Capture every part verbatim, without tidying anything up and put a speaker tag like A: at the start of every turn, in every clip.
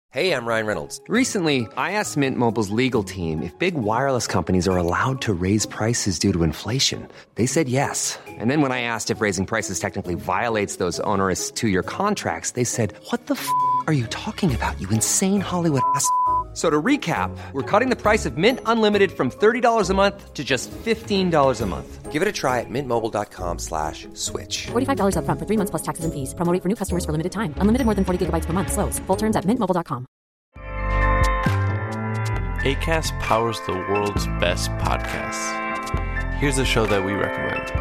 A: Hey, I'm Ryan Reynolds.
B: Recently, I asked Mint Mobile's legal team if big wireless companies are allowed to raise prices due to inflation. They said yes. And then when I asked if raising prices technically violates those onerous two-year contracts, they said, what the f*** are you talking about, you insane Hollywood ass f- So to recap, we're cutting the price of Mint Unlimited from thirty dollars a month to just fifteen dollars a month.
A: Give it a try at mintmobile.com slash switch.
C: forty-five dollars up front for three months plus taxes and fees. Promo rate for new customers for limited time. Unlimited more than forty gigabytes per month. Slows full terms at mint mobile dot com.
D: Acast powers the world's best podcasts. Here's a show that we recommend.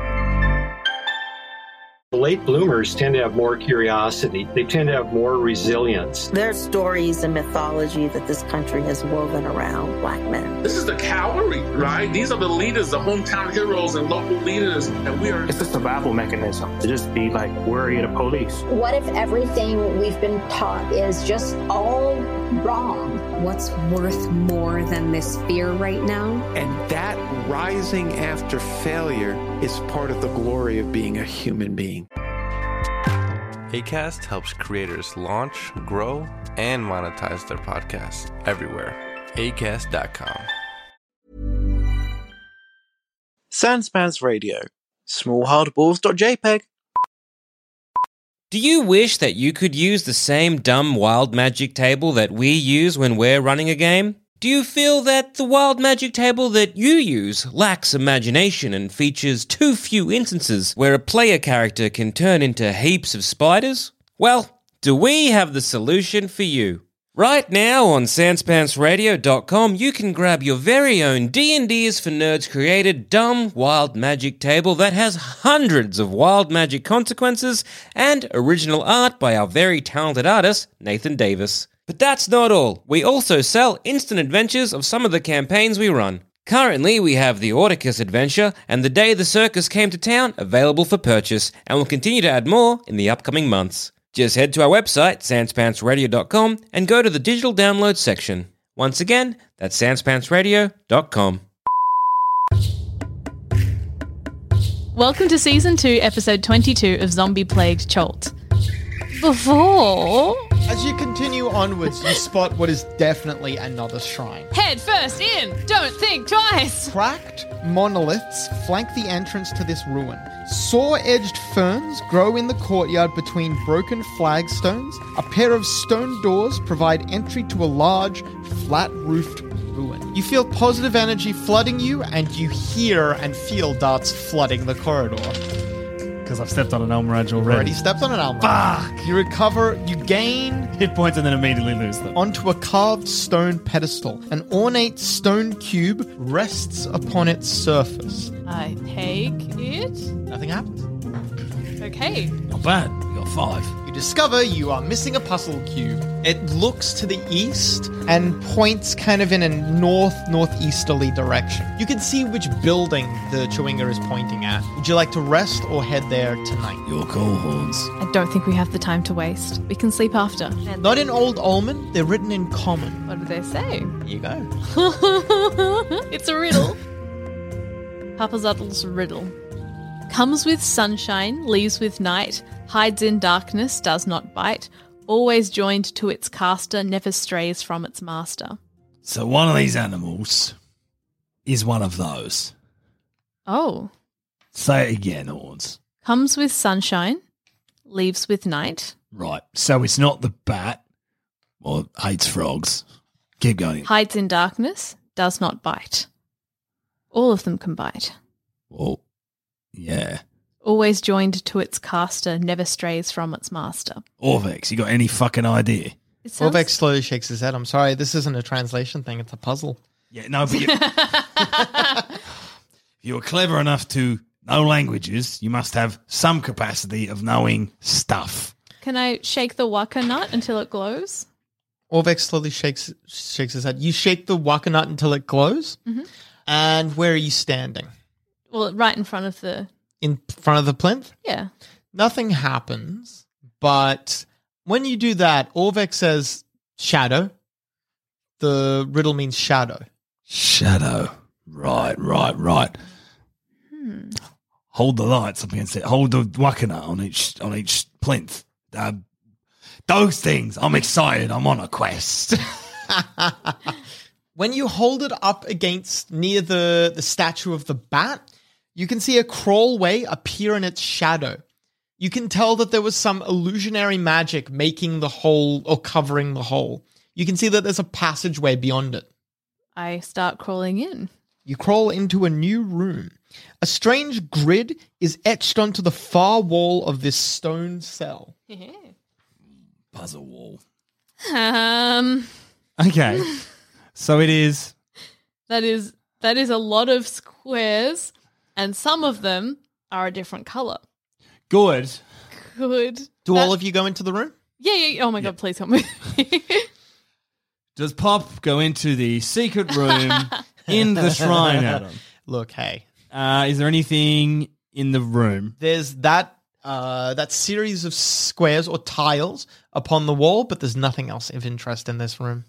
E: Late bloomers tend to have more curiosity. They tend to have more resilience.
F: There are stories and mythology that this country has woven around black men.
G: This is the cavalry, right? These are the leaders, the hometown heroes and local leaders, and we are...
H: It's a survival mechanism to just be like worried of police.
I: What if everything we've been taught is just all wrong?
J: What's worth more than this fear right now?
K: And that rising after failure is part of the glory of being a human being.
D: Acast helps creators launch, grow, and monetize their podcasts everywhere. acast dot com.
L: Sanspans Radio. smallhardballs.jpg.
M: Do you wish that you could use the same dumb wild magic table that we use when we're running a game? Do you feel that the wild magic table that you use lacks imagination and features too few instances where a player character can turn into heaps of spiders? Well, do we have the solution for you? Right now on Sanspants Radio dot com, you can grab your very own D and D is for Nerds created dumb wild magic table that has hundreds of wild magic consequences and original art by our very talented artist, Nathan Davis. But that's not all. We also sell instant adventures of some of the campaigns we run. Currently, we have the Orticus adventure and The Day the Circus Came to Town available for purchase, and we'll continue to add more in the upcoming months. Just head to our website, Sanspants Radio dot com, and go to the digital download section. Once again, that's Sanspants Radio dot com.
N: Welcome to Season two, Episode twenty-two of Zombie Plagued Cholt. Before...
O: As you continue onwards, you spot what is definitely another shrine.
N: Head first in! Don't think twice!
O: Cracked monoliths flank the entrance to this ruin. Saw-edged ferns grow in the courtyard between broken flagstones. A pair of stone doors provide entry to a large, flat-roofed ruin. You feel positive energy flooding you, and you hear and feel darts flooding the corridor.
P: Because I've stepped on an Elmiraj already.
O: You've already stepped on an Elmiraj.
P: Fuck!
O: You recover, you gain...
P: hit points and then immediately lose them.
O: Onto a carved stone pedestal. An ornate stone cube rests upon its surface.
N: I take it.
O: Nothing happens.
N: Okay.
P: Not bad. We got five.
O: You discover you are missing a puzzle cube. It looks to the east and points kind of in a north-northeasterly direction. You can see which building the Chewinga is pointing at. Would you like to rest or head there tonight?
P: Your call, Horns.
N: I don't think we have the time to waste. We can sleep after. And
O: Not in Old Ulman. They're written in common.
N: what do they say?
O: Here you go.
N: It's a riddle. Papa Zuddle's riddle. Comes with sunshine, leaves with night, hides in darkness, does not bite, always joined to its caster, never strays from its master.
P: So one of these animals is one of those.
N: Oh.
P: Say it again, Horns.
N: Comes with sunshine, leaves with night.
P: Right. So it's not the bat or hates frogs. Keep going.
N: Hides in darkness, does not bite. All of them can bite.
P: Well, yeah.
N: Always joined to its caster, never strays from its master.
P: Orvex, you got any fucking idea?
N: It sounds-
O: Orvex slowly shakes his head. I'm sorry, this isn't a translation thing, it's a puzzle.
P: Yeah, no, but you, if you were clever enough to know languages, you must have some capacity of knowing stuff.
N: Can I shake the waka nut until it glows?
O: Orvex slowly shakes shakes his head. You shake the waka nut until it glows?
N: Mm-hmm.
O: And where are you standing?
N: Well, right in front of the...
O: In front of the plinth?
N: Yeah.
O: Nothing happens, but when you do that, Orvex says shadow. The riddle means shadow.
P: Shadow. Right, right, right.
N: Hmm.
P: Hold the lights up against it. Hold the waka nut on each on each plinth. Uh, Those things. I'm excited. I'm on a quest.
O: When you hold it up against near the, the statue of the bat, you can see a crawlway appear in its shadow. You can tell that there was some illusionary magic making the hole or covering the hole. You can see that there's a passageway beyond it.
N: I start crawling in.
O: You crawl into a new room. A strange grid is etched onto the far wall of this stone cell.
P: Puzzle wall.
N: Um.
P: Okay. So it is.
N: That is that is a lot of squares, and some of them are a different color.
P: Good.
N: Good.
O: Do
N: That-
O: all of you go into the room?
N: Yeah, yeah. yeah. Oh my god! Please help me.
P: Does Pop go into the secret room in the shrine, Adam?
O: Look, hey.
P: Uh, is there anything in the room?
O: There's that uh, that series of squares or tiles upon the wall, but there's nothing else of interest in this room.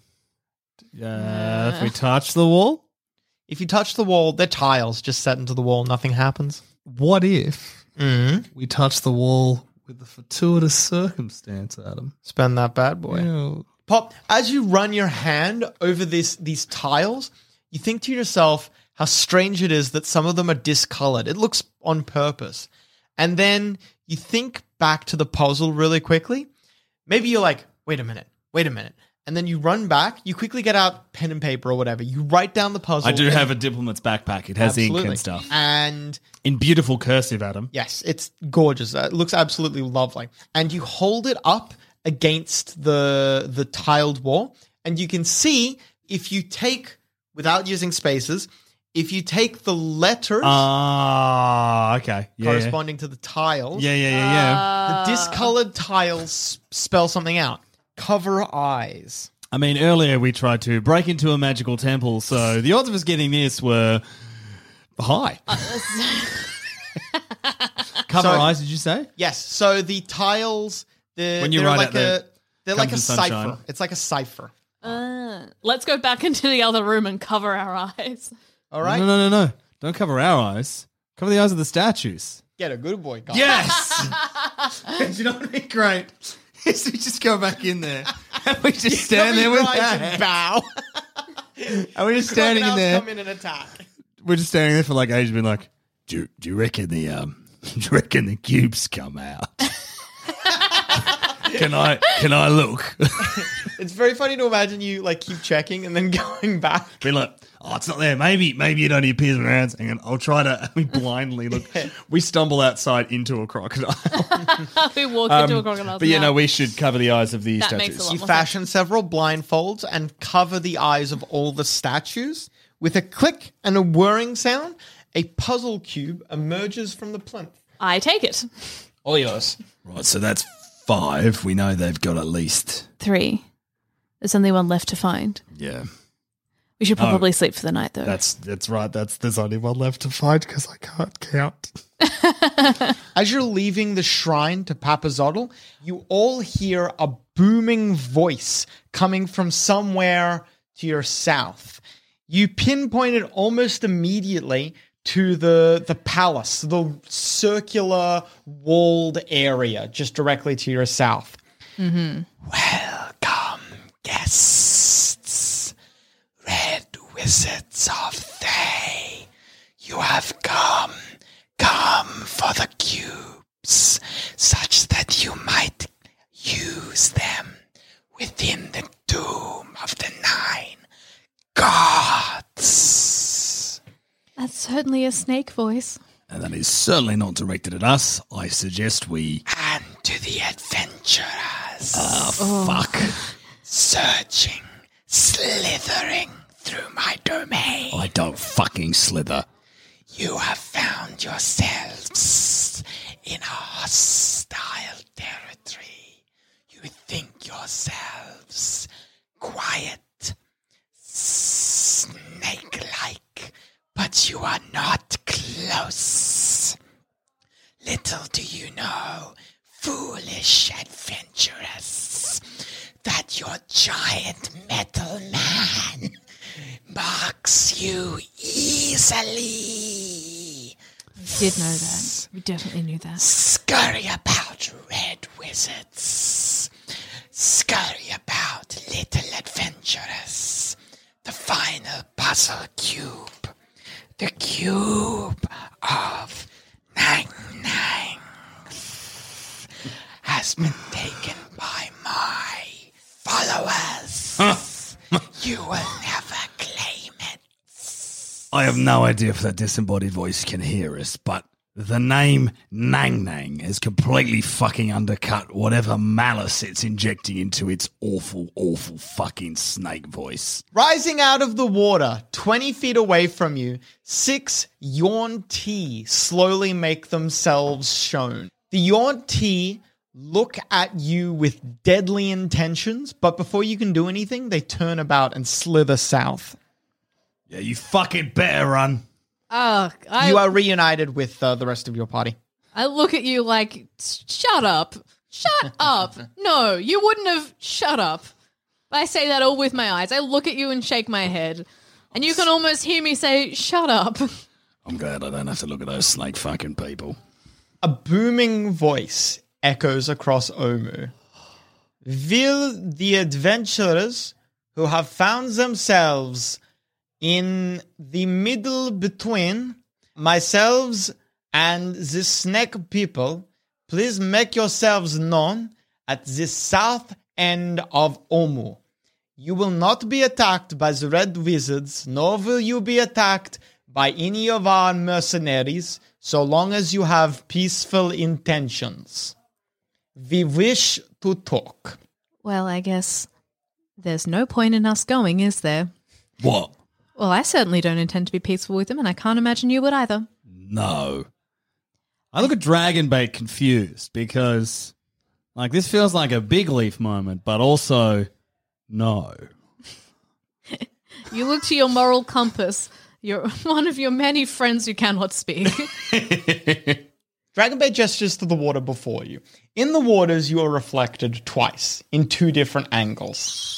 P: Uh, if we touch the wall?
O: If you touch the wall, they're tiles just set into the wall. Nothing happens.
P: What if
O: mm.
P: we touch the wall with a fortuitous circumstance, Adam?
O: Spend that bad boy.
P: Ew.
O: Pop, as you run your hand over this these tiles, you think to yourself how strange it is that some of them are discolored. It looks on purpose. And then you think back to the puzzle really quickly. Maybe you're like, wait a minute, wait a minute. And then you run back, you quickly get out pen and paper or whatever. You write down the puzzle.
P: I do have a diplomat's backpack. It has
O: Absolutely.
P: ink and stuff.
O: And
P: in beautiful cursive, Adam.
O: yes, it's gorgeous. It looks absolutely lovely. And you hold it up against the the tiled wall, and you can see if you take, without using spaces, if you take the letters
P: Ah, uh, okay. Yeah,
O: corresponding to the tiles,
P: yeah, yeah, yeah, yeah.
N: Uh,
O: the discolored tiles spell something out. Cover eyes.
P: I mean, earlier we tried to break into a magical temple, so the odds of us getting this were high. Cover
O: So-
P: eyes, did you say?
O: Yes. So the tiles, they're,
P: When you
O: they're
P: write
O: like
P: out the
O: a they're like a
P: comes the sunshine.
O: cipher. It's like a cipher.
N: Uh, let's go back into the other room and cover our eyes.
O: All right.
P: No, no, no, no. Don't cover our eyes. Cover the eyes of the statues.
O: Get a good boy. Guys.
P: Yes! Do you know what would be great? Is we just go back in there and we just stand
O: Cover
P: there
O: your
P: with
O: eyes
P: our
O: and
P: hands.
O: bow.
P: And we're just standing in
O: Crocodiles
P: there.
O: come in and attack.
P: We're just standing there for like ages, being like, "Do you, do you reckon the um, do you reckon the cubes come out? can I can I look?"
O: It's very funny to imagine you like keep checking and then going back.
P: Be like, "Oh, it's not there. Maybe maybe it only appears in our hands." Hang on, I'll try to. We blindly look. We stumble outside into a crocodile.
N: We walk
P: Um,
N: into a crocodile.
P: but yeah, no, we should cover the eyes of these
N: That makes
P: statues.
N: a lot
O: You
N: more
O: fashion several blindfolds and cover the eyes of all the statues. With a click and a whirring sound, a puzzle cube emerges from the plinth.
N: I take it.
O: All yours.
P: Right, so that's five. We know they've got at least.
N: Three. There's only one left to find.
P: Yeah.
N: We should
P: No,
N: probably sleep for the night, though.
P: That's that's right. That's there's only one left to find because I can't count.
O: As you're leaving the shrine to Papazotl, you all hear a booming voice coming from somewhere to your south. You pinpoint it almost immediately to the the palace, the circular walled area just directly to your south.
N: Mm-hmm.
Q: Welcome, guests, red wizards of Thay. You have come, come for the cubes, such that you might use them within the doom of the nine gods.
N: That's certainly a snake voice.
P: And that is certainly not directed at us. I suggest we.
Q: And to the adventurers.
P: Ah,
N: Oh.
P: fuck.
Q: Searching, slithering through my domain.
P: I don't fucking slither.
Q: You have found yourselves in a hostile territory. You think yourselves quiet, snake-like, but you are not close. Little do you know, foolish adventurers, that your giant metal man marks you easily.
N: We did know that. We definitely knew that.
Q: Scurry about, red wizards. Scurry about, little adventurers. The final puzzle cube. The cube of Nang Nangs has been taken by my followers. You will never claim it.
P: I have no idea if that disembodied voice can hear us, but the name Nang Nang has completely fucking undercut whatever malice it's injecting into its awful, awful fucking snake voice.
O: Rising out of the water, twenty feet away from you, six Yuan-Ti slowly make themselves shown. The Yuan-Ti look at you with deadly intentions, but before you can do anything, they turn about and slither south.
P: Yeah, you fucking better run.
N: Oh, I,
O: you are reunited with uh, the rest of your party.
N: I look at you like, shut up. Shut up. No, you wouldn't have shut up. I say that all with my eyes. I look at you and shake my head. And you can almost hear me say, shut up.
P: I'm glad I don't have to look at those snake fucking people.
O: A booming voice echoes across Omu. Will the adventurers who have found themselves in the middle between myself and the snake people, please make yourselves known at the south end of Omu. You will not be attacked by the red wizards, nor will you be attacked by any of our mercenaries, so long as you have peaceful intentions. We wish to talk.
N: Well, I guess there's no point in us going, is there?
P: What?
N: Well, I certainly don't intend to be peaceful with them, and I can't imagine you would either.
P: No. I look at Dragonbait confused because, like, this feels like a Big Leaf moment, but also no.
N: You look to your moral compass. You're one of your many friends who cannot speak.
O: Dragonbait gestures to the water before you. In the waters, you are reflected twice, in two different angles.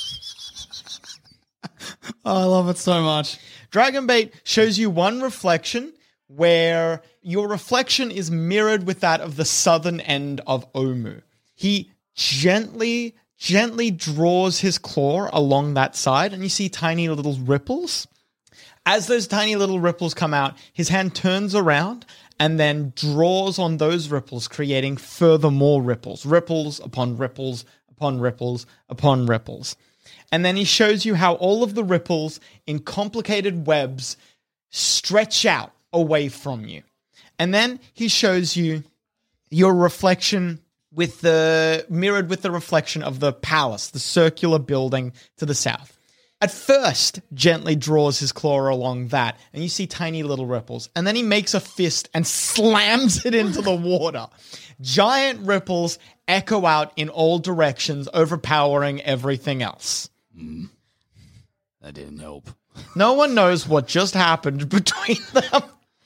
P: Oh, I love it so much.
O: Dragonbait shows you one reflection where your reflection is mirrored with that of the southern end of Omu. He gently, gently draws his claw along that side, and you see tiny little ripples. As those tiny little ripples come out, his hand turns around and then draws on those ripples, creating further more ripples. Ripples upon ripples upon ripples upon ripples. And then he shows you how all of the ripples in complicated webs stretch out away from you. And then he shows you your reflection with the mirrored with the reflection of the palace, the circular building to the south. At first, gently draws his claw along that, and you see tiny little ripples. And then he makes a fist and slams it into the water. Giant ripples echo out in all directions, overpowering everything else.
P: Mm. That didn't help.
O: No one knows what just happened between them.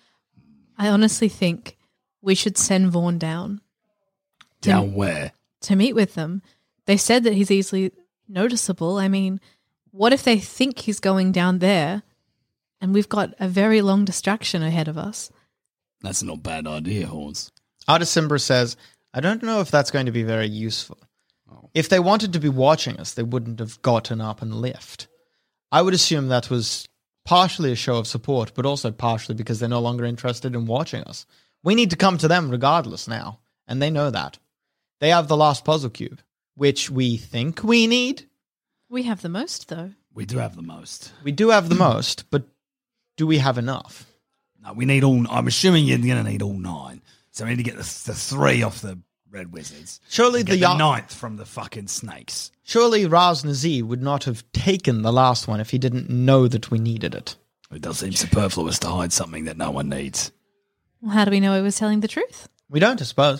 N: I honestly think we should send Vaughn down.
P: Down where?
N: To meet with them. They said that he's easily noticeable. I mean, what if they think he's going down there and we've got a very long distraction ahead of us?
P: That's not a bad idea, Horns.
O: Artisimbra says, I don't know if that's going to be very useful. Oh. If they wanted to be watching us, they wouldn't have gotten up and left. I would assume that was partially a show of support, but also partially because they're no longer interested in watching us. We need to come to them regardless now, and they know that. They have the last puzzle cube, which we think we need.
N: We have the most, though.
P: We do have the most.
O: We do have the most, but do we have enough?
P: No, we need all... I'm assuming you're going to need all nine. So we need to get the, the three off the Red Wizards.
O: Surely the,
P: the ninth from the fucking snakes.
O: Surely Raz Nazi would not have taken the last one if he didn't know that we needed it.
P: It does seem superfluous to hide something that no one needs.
N: Well, how do we know he was telling the truth?
O: We don't, I suppose.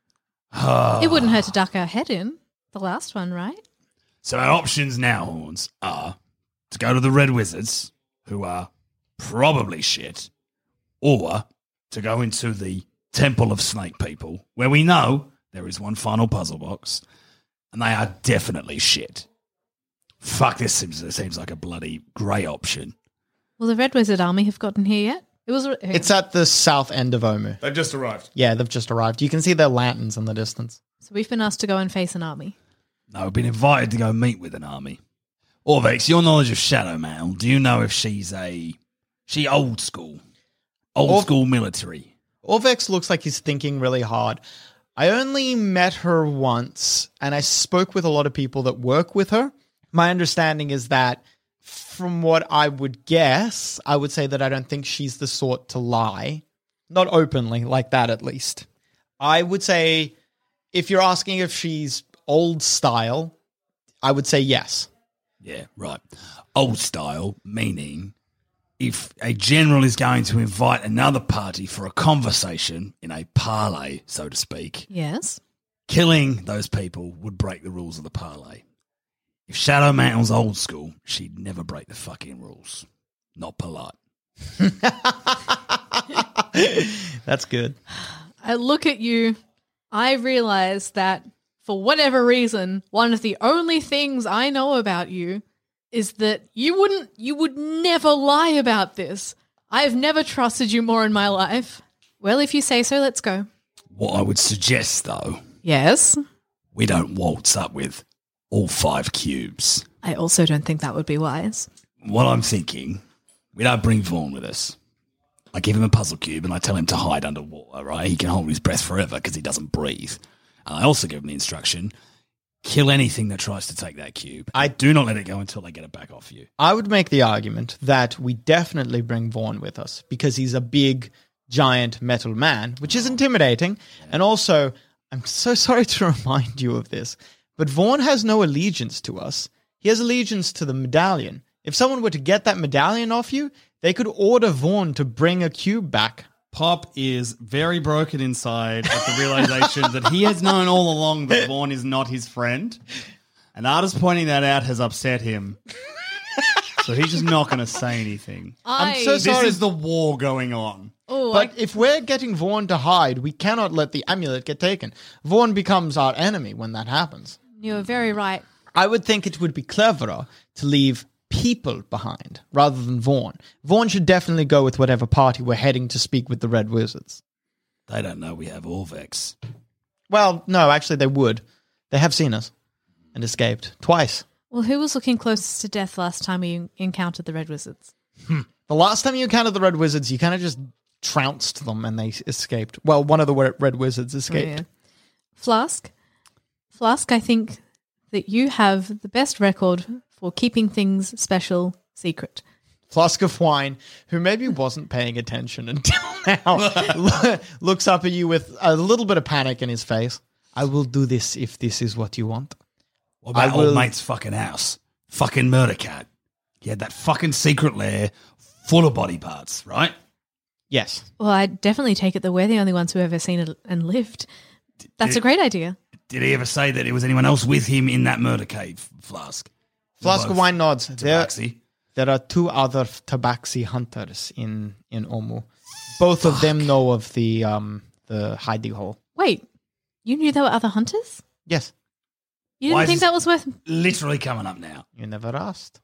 N: It wouldn't hurt to duck our head in. The last one, right?
P: So our options now, Horns, are to go to the Red Wizards, who are probably shit, or to go into the Temple of Snake People, where we know there is one final puzzle box, and they are definitely shit. Fuck, this seems, this seems like a bloody grey option.
N: Will the Red Wizard army have gotten here yet? It was.
O: It's at the south end of Omu.
P: They've just arrived.
O: Yeah, they've just arrived. You can see their lanterns in the distance.
N: So we've been asked to go and face an army.
P: No, we've been invited to go meet with an army. Orvex, your knowledge of Shadowmail, do you know if she's a... She old school? Old
O: Or-
P: school military?
O: Orvex looks like he's thinking really hard. I only met her once, and I spoke with a lot of people that work with her. My understanding is that, from what I would guess, I would say that I don't think she's the sort to lie. Not openly, like that at least. I would say, if you're asking if she's old style, I would say yes.
P: Yeah, right. Old style, meaning if a general is going to invite another party for a conversation in a parley, so to speak,
N: Yes.
P: killing those people would break the rules of the parley. If Shadowmail's old school, she'd never break the fucking rules. Not polite.
O: That's good.
N: I look at you, I realize that for whatever reason, one of the only things I know about you is that you wouldn't, you would never lie about this. I've never trusted you more in my life. Well, if you say so, let's go.
P: What I would suggest, though,
N: Yes.
P: we don't waltz up with all five cubes.
N: I also don't think that would be wise.
P: What I'm thinking, we don't bring Vaughn with us. I give him a puzzle cube and I tell him to hide underwater, right? He can hold his breath forever because he doesn't breathe. And I also give him the instruction, kill anything that tries to take that cube. I do not let it go until they get it back off you.
O: I would make the argument that we definitely bring Vaughn with us because he's a big, giant metal man, which is intimidating. And also, I'm so sorry to remind you of this, but Vaughn has no allegiance to us. He has allegiance to the medallion. If someone were to get that medallion off you, they could order Vaughn to bring a cube back.
R: Pop is very broken inside at the realization that he has known all along that Vaughn is not his friend. And Artist pointing that out has upset him. So he's just not going to say anything.
N: I-
O: I'm so sorry.
R: This is the war going on.
N: Oh,
O: But
N: I-
O: if we're getting Vaughn to hide, we cannot let the amulet get taken. Vaughn becomes our enemy when that happens.
N: you're very right.
O: I would think it would be cleverer to leave people behind rather than Vaughn. Vaughn should definitely go with whatever party we're heading to speak with the Red Wizards.
P: They don't know we have Orvex.
O: Well, no, actually they would. They have seen us and escaped twice.
N: Well, who was looking closest to death last time we encountered the Red Wizards?
O: The last time you encountered the Red Wizards, you kind of just trounced them and they escaped. Well, one of the Red Red Wizards escaped.
N: Oh, yeah. Flask, Flask, I think that you have the best record for keeping things special secret.
O: Flask of Wine, who maybe wasn't paying attention until now, looks up at you with a little bit of panic in his face. I will do this if this is what you want.
P: What about
O: I will-
P: old mate's fucking house? Fucking murder cat. He had that fucking secret lair full of body parts, right?
O: Yes.
N: Well, I definitely take it that we're the only ones who have ever seen it and lived. That's
P: did-
N: a great idea.
P: Did he ever say that there was anyone else with him in that murder cave, Flask?
O: Flask of
P: Both
O: Wine nods. There,
P: Tabaxi.
O: there are two other Tabaxi hunters in, in Omu. Both of them know of the um the hiding hole.
N: Wait, you knew there were other hunters?
O: Yes.
N: You didn't
P: Why is
N: think
P: this
N: that was worth...
P: Literally coming up now.
O: You never asked.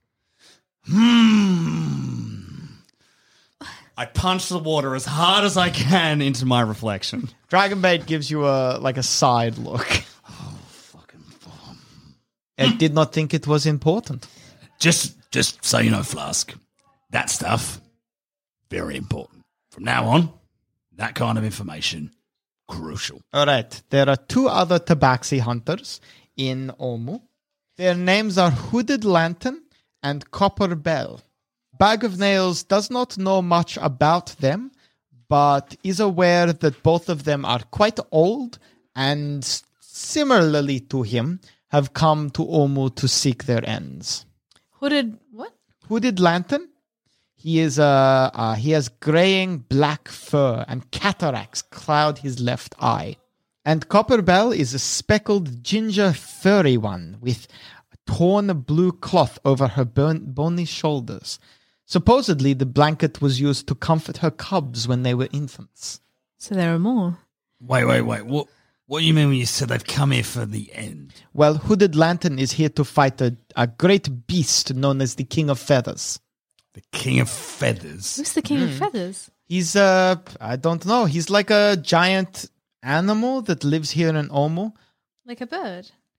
P: Hmm.
R: I punch the water as hard as I can into my reflection.
O: Dragonbait gives you a like a side look.
P: Oh, fucking bomb.
O: I did not think it was important.
P: Just, just so you know, Flask, that stuff, very important. From now on, that kind of information, crucial.
O: All right. There are two other Tabaxi hunters in Omu. Their names are Hooded Lantern and Copper Bell. Bag of Nails does not know much about them, but is aware that both of them are quite old and, similarly to him, have come to Omu to seek their ends.
N: Hooded... What?
O: Hooded Lantern. He is uh, uh he has graying black fur and cataracts cloud his left eye. And Copper Bell is a speckled ginger furry one with torn blue cloth over her bon- bony shoulders. Supposedly the blanket was used to comfort her cubs when they were infants.
N: So there are more.
P: Wait, wait, wait. What What do you mean when you said they've come here for the end?
O: Well, Hooded Lantern is here to fight a, a great beast known as the King of Feathers.
P: The King of Feathers?
N: Who's the King
O: Hmm.
N: of Feathers?
O: He's, uh, I don't know. He's like a giant animal that lives here in Omu.
N: Like a bird?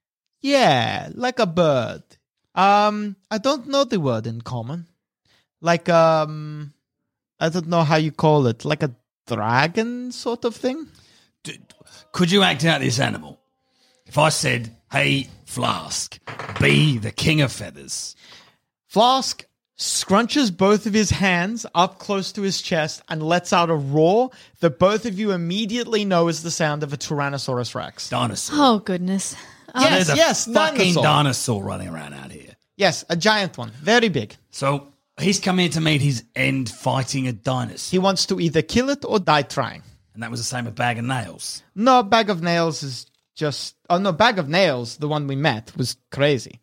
O: Yeah, like a bird. Um, I don't know the word in common. Like, um, I don't know how you call it. Like a dragon sort of thing?
P: D- could you act out this animal? If I said, hey, Flask, be the king of feathers.
O: Flask scrunches both of his hands up close to his chest and lets out a roar that both of you immediately know is the sound of a Tyrannosaurus Rex.
P: Dinosaur.
N: Oh, goodness. Um,
O: Yes,
P: There's a
O: yes,
P: fucking
O: dinosaur.
P: dinosaur running around out here.
O: Yes, a giant one. Very big.
P: So he's come here to meet his end fighting a dinosaur.
O: He wants to either kill it or die trying.
P: And that was the same with Bag of Nails.
O: No, Bag of Nails is just... Oh, no, Bag of Nails, the one we met, was crazy.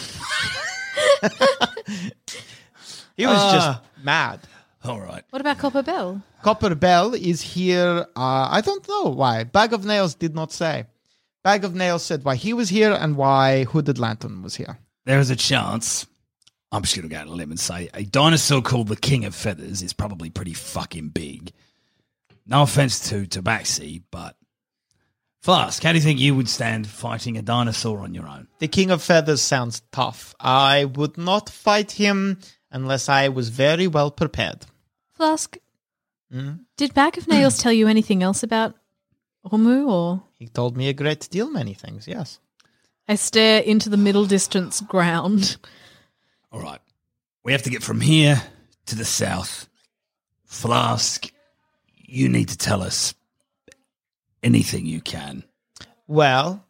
O: He was
P: Uh,
O: just mad.
P: All right.
N: What about Copper Bell?
O: Copper Bell is here. Uh, I don't know why. Bag of Nails did not say. Bag of Nails said why he was here and why Hooded Lantern was here.
P: There is a chance, I'm just going to go out on a limb and say, a dinosaur called the King of Feathers is probably pretty fucking big. No offense to Tabaxi, but Flask, how do you think you would stand fighting a dinosaur on your own?
O: The King of Feathers sounds tough. I would not fight him unless I was very well prepared.
N: Flask,
O: Mm?
N: did Bag of Nails tell you anything else about Omu, or...?
O: He told me a great deal, many things, yes.
N: I stare into the middle distance ground.
P: All right. We have to get from here to the south. Flask, you need to tell us anything you can.
O: Well,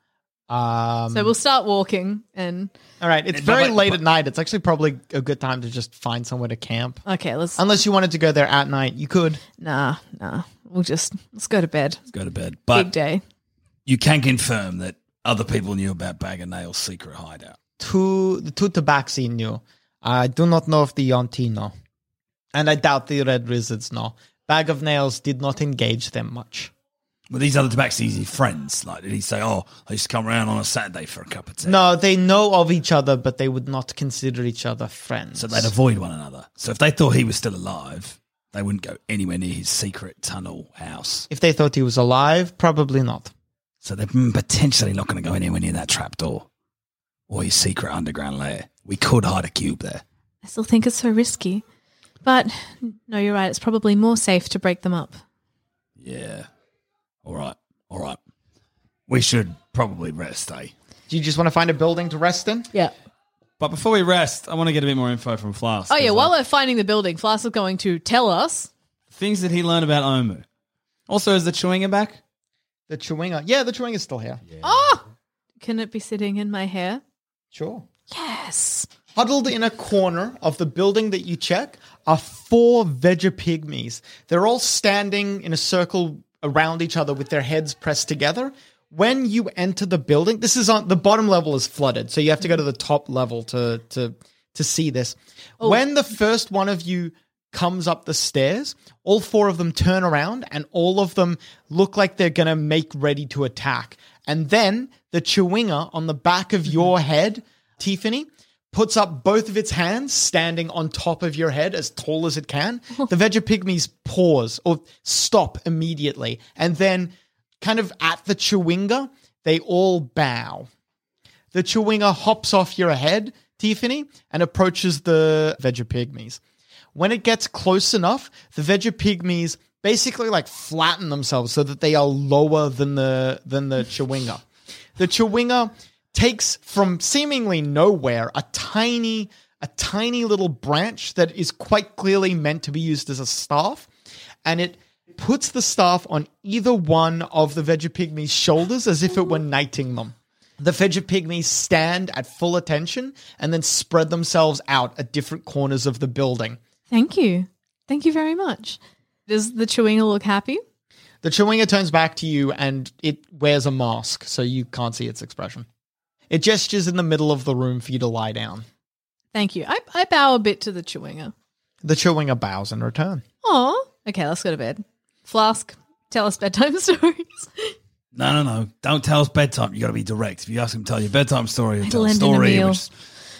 O: um...
N: So we'll start walking and...
O: All right, it's
P: But
O: very
P: wait,
O: late
P: but-
O: at night. It's actually probably a good time to just find somewhere to camp.
N: Okay, let's...
O: Unless you wanted to go there at night, you could.
N: Nah, nah. We'll just... Let's go to bed.
P: Let's go to bed. But
N: Big day.
P: you can confirm that other people knew about Bag of Nails' secret hideout.
O: Two, the two Tabaxi knew. I do not know if the Yonti know. And I doubt the Red Wizards know. Bag of Nails did not engage them much.
P: Were these other Tabaxis friends? Like, did he say, oh, I used to come around on a Saturday for a cup of tea?
O: No, they know of each other, but they would not consider each other friends.
P: So they'd avoid one another. So if they thought he was still alive, they wouldn't go anywhere near his secret tunnel house.
O: If they thought he was alive, probably not.
P: So they're mm, potentially not going to go anywhere near that trapdoor or his secret underground lair. We could hide a cube there.
N: I still think it's so risky. But, no, you're right. It's probably more safe to break them up.
P: Yeah. All right. All right. We should probably rest, eh?
O: Do you just want to find a building to rest in?
N: Yeah.
R: But before we rest, I want to get a bit more info from Flask.
N: Oh, yeah,
R: 'cause,
N: while
R: like,
N: we're finding the building, Flask is going to tell us...
R: things that he learned about Omu. Also, is the Chewinga back?
O: The Chewinga. Yeah, the Chewinga's still here.
N: Oh! Can it be sitting in my hair?
O: Sure.
N: Yes.
O: Huddled in a corner of the building that you check are four Vegapygmies. They're all standing in a circle around each other with their heads pressed together. When you enter the building, this is on the bottom level is flooded, so you have to go to the top level to to to see this.
N: Oh.
O: When the first one of you comes up the stairs, all four of them turn around and all of them look like they're going to make ready to attack. And then the Chewinga on the back of your head, Tiffany, puts up both of its hands standing on top of your head as tall as it can. The Vegapygmies pause or stop immediately. And then kind of at the Chewinga, they all bow. The Chewinga hops off your head, Tiffany, and approaches the Vegapygmies. When it gets close enough, the Vegapygmies basically like flatten themselves so that they are lower than the than the Chewinga. The Chewinga takes from seemingly nowhere a tiny, a tiny little branch that is quite clearly meant to be used as a staff, and it puts the staff on either one of the Vegapygmies' shoulders as if it were knighting them. The Vegapygmies stand at full attention and then spread themselves out at different corners of the building.
N: Thank you. Thank you very much. Does the Chewinga look happy?
O: The Chewinga turns back to you and it wears a mask, so you can't see its expression. It gestures in the middle of the room for you to lie down.
N: Thank you. I, I bow a bit to the Chewinga.
O: The Chewinga bows in return.
N: Aw. Okay, let's go to bed. Flask, tell us bedtime stories.
P: No, no, no. Don't tell us bedtime. You got to be direct. If you ask him to tell you a bedtime story, he'll tell a
N: It'll end in a
P: story.
N: meal.
P: Which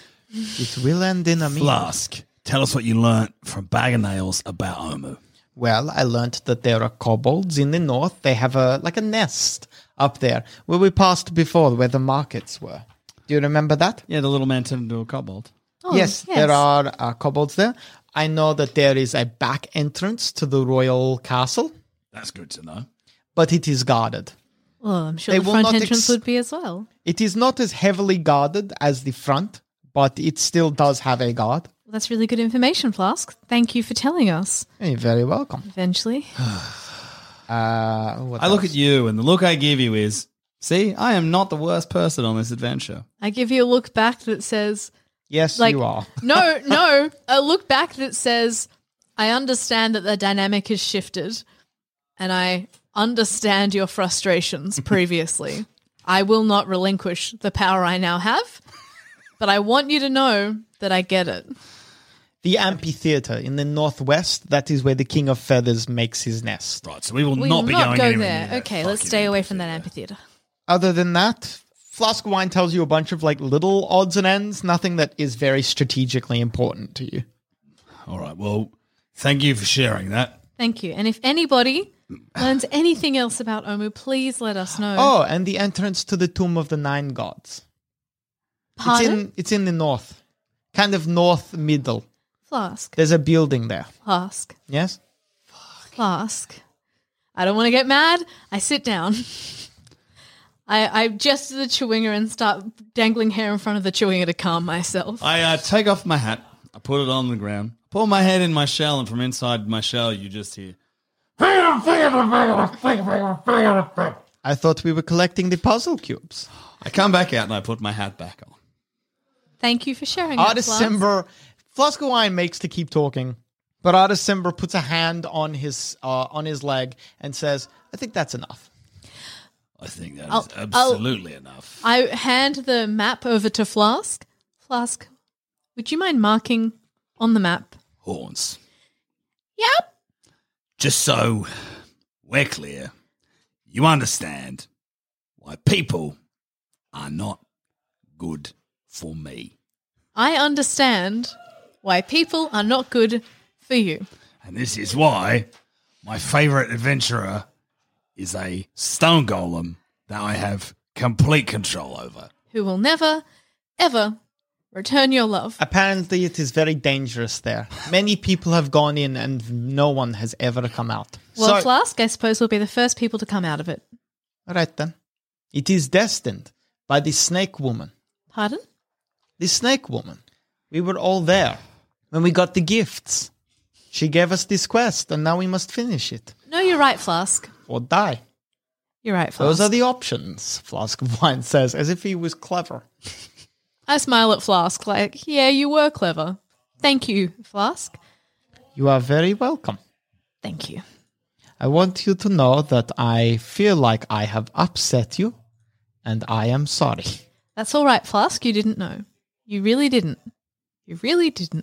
O: It will end in a meal.
P: Flask, tell us what you learnt from Bag of Nails about Omu.
O: Well, I learnt that there are kobolds in the north. They have a like a nest up there where we passed before, where the markets were. Do you remember that?
R: Yeah, the little man turned into a kobold.
N: Oh,
O: yes, there are uh, kobolds there. I know that there is a back entrance to the royal castle,
P: That's good to know.
O: but it is guarded.
N: Well, I'm sure
O: They
N: the
O: will
N: front
O: not
N: entrance
O: ex-
N: would be as well.
O: It is not as heavily guarded as the front, but it still does have a guard.
N: Well, that's really good information, Flask. Thank you for telling us.
O: You're very welcome.
N: Eventually.
O: Uh, what
R: I look
O: else?
R: at you, and the look I give you is, see, I am not the worst person on this adventure.
N: I give you a look back that says,
O: Yes,
N: like,
O: you are.
N: no, no, a look back that says, I understand that the dynamic has shifted and I understand your frustrations previously. I will not relinquish the power I now have, but I want you to know that I get it.
O: The amphitheater in the northwest, that is where the King of Feathers makes his nest.
P: Right, so we will
N: We
P: not
N: will
P: be
N: not
P: going
N: go
P: anywhere
N: there.
P: near that
N: Okay, let's
P: fucking
N: stay away from that amphitheater.
O: Other than that, Flask of Wine tells you a bunch of like little odds and ends, nothing that is very strategically important to you.
P: All right, well, thank you for sharing that.
N: Thank you. And if anybody learns anything else about Omu, please let us know.
O: Oh, and the entrance to the Tomb of the Nine Gods.
N: Pardon?
O: It's in, it's in the north, kind of north middle.
N: Flask.
O: There's a building there.
N: Flask.
O: Yes?
N: Flask. I don't want to get mad. I sit down. I, I gesture the chewinga and start dangling hair in front of the chewinga to calm myself.
R: I uh, take off my hat, I put it on the ground, pull my head in my shell, and from inside my shell, you just hear.
O: I thought we were collecting the puzzle cubes.
R: I come back out and I put my hat back on.
N: Thank you for sharing that,
O: Artist
N: Flask.
O: Simber, Flask of Wine makes to keep talking, but Artist Simber puts a hand on his uh, on his leg and says, I think that's enough.
P: I think that is
N: I'll-
P: absolutely enough.
N: I hand the map over to Flask. Flask, would you mind marking on the map?
P: Horns.
N: Yep.
P: Just so we're clear, you understand why people are not good for me.
N: I understand why people are not good for you.
P: And this is why my favourite adventurer is a stone golem that I have complete control over.
N: Who will never, ever return your love.
O: Apparently it is very dangerous there. Many people have gone in and no one has ever come out.
N: Well,
O: So-
N: Flask, I suppose, will be the first people to come out of it.
O: All right then. It is destined by the snake woman.
N: Pardon?
O: The snake woman. We were all there when we got the gifts. She gave us this quest and now we must finish it.
N: No, you're right, Flask.
O: Or die.
N: You're right, Flask.
O: Those are the options, Flask of Wine says, as if he was clever.
N: I smile at Flask like, yeah, you were clever. Thank you, Flask.
O: You are very welcome.
N: Thank you.
O: I want you to know that I feel like I have upset you, and I am sorry.
N: That's all right, Flask. You didn't know. You really didn't. You really didn't.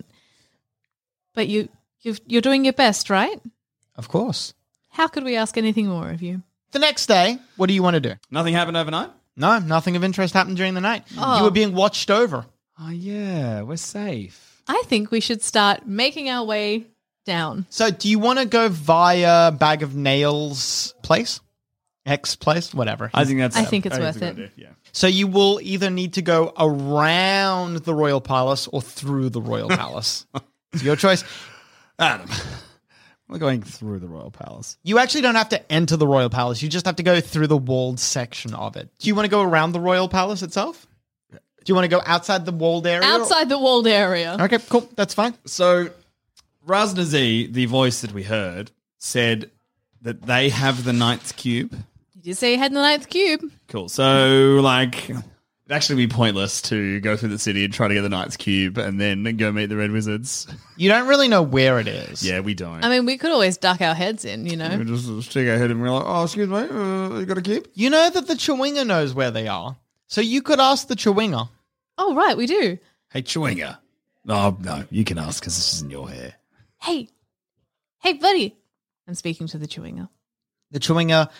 N: But you, you've, you're doing your best, right?
O: Of course.
N: How could we ask anything more of you?
O: The next day, what do you want to do?
R: Nothing happened overnight?
O: No, nothing of interest happened during the night.
N: Oh.
O: You were being watched over.
R: Oh, yeah, we're safe.
N: I think we should start making our way down.
O: So do you want to go via Bag of Nails place? X place? Whatever.
R: I think that's.
N: I think it's
R: a
N: worth
R: good
N: it.
R: idea, Yeah.
O: So you will either need to go around the Royal Palace or through the Royal Palace. It's your choice.
R: Adam, we're going through the Royal Palace.
O: You actually don't have to enter the Royal Palace. You just have to go through the walled section of it. Do you want to go around the Royal Palace itself? Do you want to go outside the walled area?
N: Outside the walled area.
O: Okay, cool. That's fine.
R: So, Raznazi, the voice that we heard, said that they have the ninth cube.
N: Did you say you had the ninth cube?
R: Cool. So, like, it'd actually be pointless to go through the city and try to get the ninth cube and then go meet the Red Wizards.
O: You don't really know where it is.
R: Yeah, we don't.
N: I mean, we could always duck our heads in, you know.
R: we just stick our head and we're like, oh, excuse me, uh, you got a cube?
O: You know that the Chewinga knows where they are. So you could ask the Chewinga.
N: Oh, right, we do.
P: Hey, Chewinga. Oh, no, you can ask because this isn't your hair.
N: Hey, hey, buddy. I'm speaking to the chewinga.
O: The Chewinga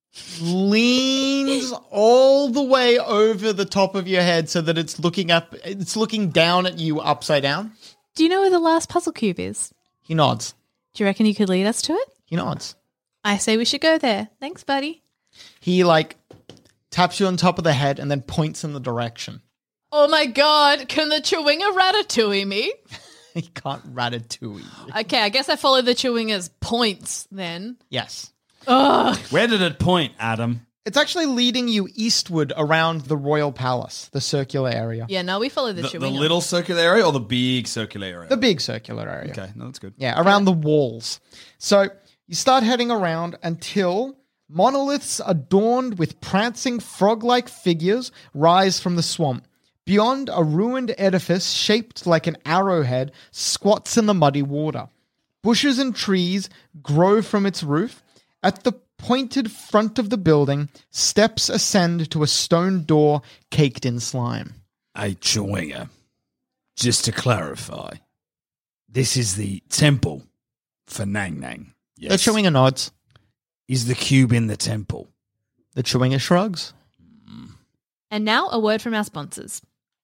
O: leans all the way over the top of your head so that it's looking up, it's looking down at you upside down.
N: Do you know where the last puzzle cube is?
O: He nods.
N: Do you reckon you could lead us to it?
O: He nods.
N: I say we should go there. Thanks, buddy.
O: He like taps you on top of the head and then points in the direction.
N: Oh my god, can the Chewinga ratatouille me?
O: He can't ratatouille.
N: Okay, I guess I follow the Chewinga's points then.
O: Yes.
N: Ugh.
R: Where did it point, Adam?
O: It's actually leading you eastward around the royal palace, the circular area.
N: Yeah, no, we follow the,
R: The,
N: Chewinga.
R: the little circular area or the big circular area?
O: The big circular area.
R: Okay, no, that's good.
O: Yeah, around the walls. So you start heading around until monoliths adorned with prancing frog-like figures rise from the swamp. Beyond, a ruined edifice shaped like an arrowhead squats in the muddy water. Bushes and trees grow from its roof. At the pointed front of the building, steps ascend to a stone door caked in slime.
P: Hey, Chewinga, just to clarify, this is the temple for Nang Nang. Yes.
O: The Chewinga nods.
P: Is the cube in the temple?
O: The Chewinga shrugs.
N: And now a word from our sponsors.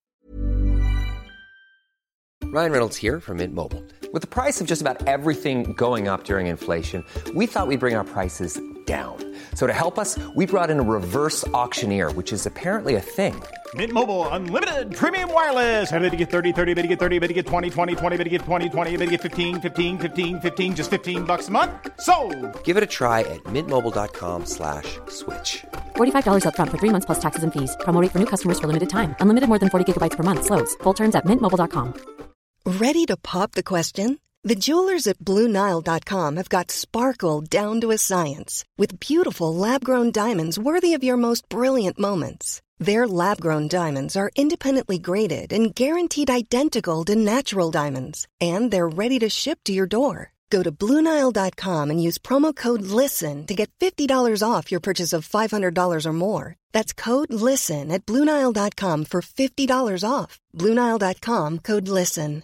B: Ryan Reynolds here from Mint Mobile. With the price of just about everything going up during inflation, we thought we'd bring our prices down. So to help us, we brought in a reverse auctioneer, which is apparently a thing.
S: Mint Mobile Unlimited Premium Wireless. How to get thirty, thirty, how to get thirty, how to get twenty, twenty, twenty, how to get twenty, twenty, how to get fifteen, fifteen, fifteen, fifteen, just fifteen bucks a month? Sold!
A: Give it a try at mintmobile.com slash switch.
C: forty-five dollars up front for three months plus taxes and fees. Promo rate for new customers for limited time. Unlimited more than forty gigabytes per month. Slows full terms at mint mobile dot com.
T: Ready to pop the question? The jewelers at Blue Nile dot com have got sparkle down to a science with beautiful lab-grown diamonds worthy of your most brilliant moments. Their lab-grown diamonds are independently graded and guaranteed identical to natural diamonds, and they're ready to ship to your door. Go to Blue Nile dot com and use promo code LISTEN to get fifty dollars off your purchase of five hundred dollars or more. That's code LISTEN at Blue Nile dot com for fifty dollars off. Blue Nile dot com, code LISTEN.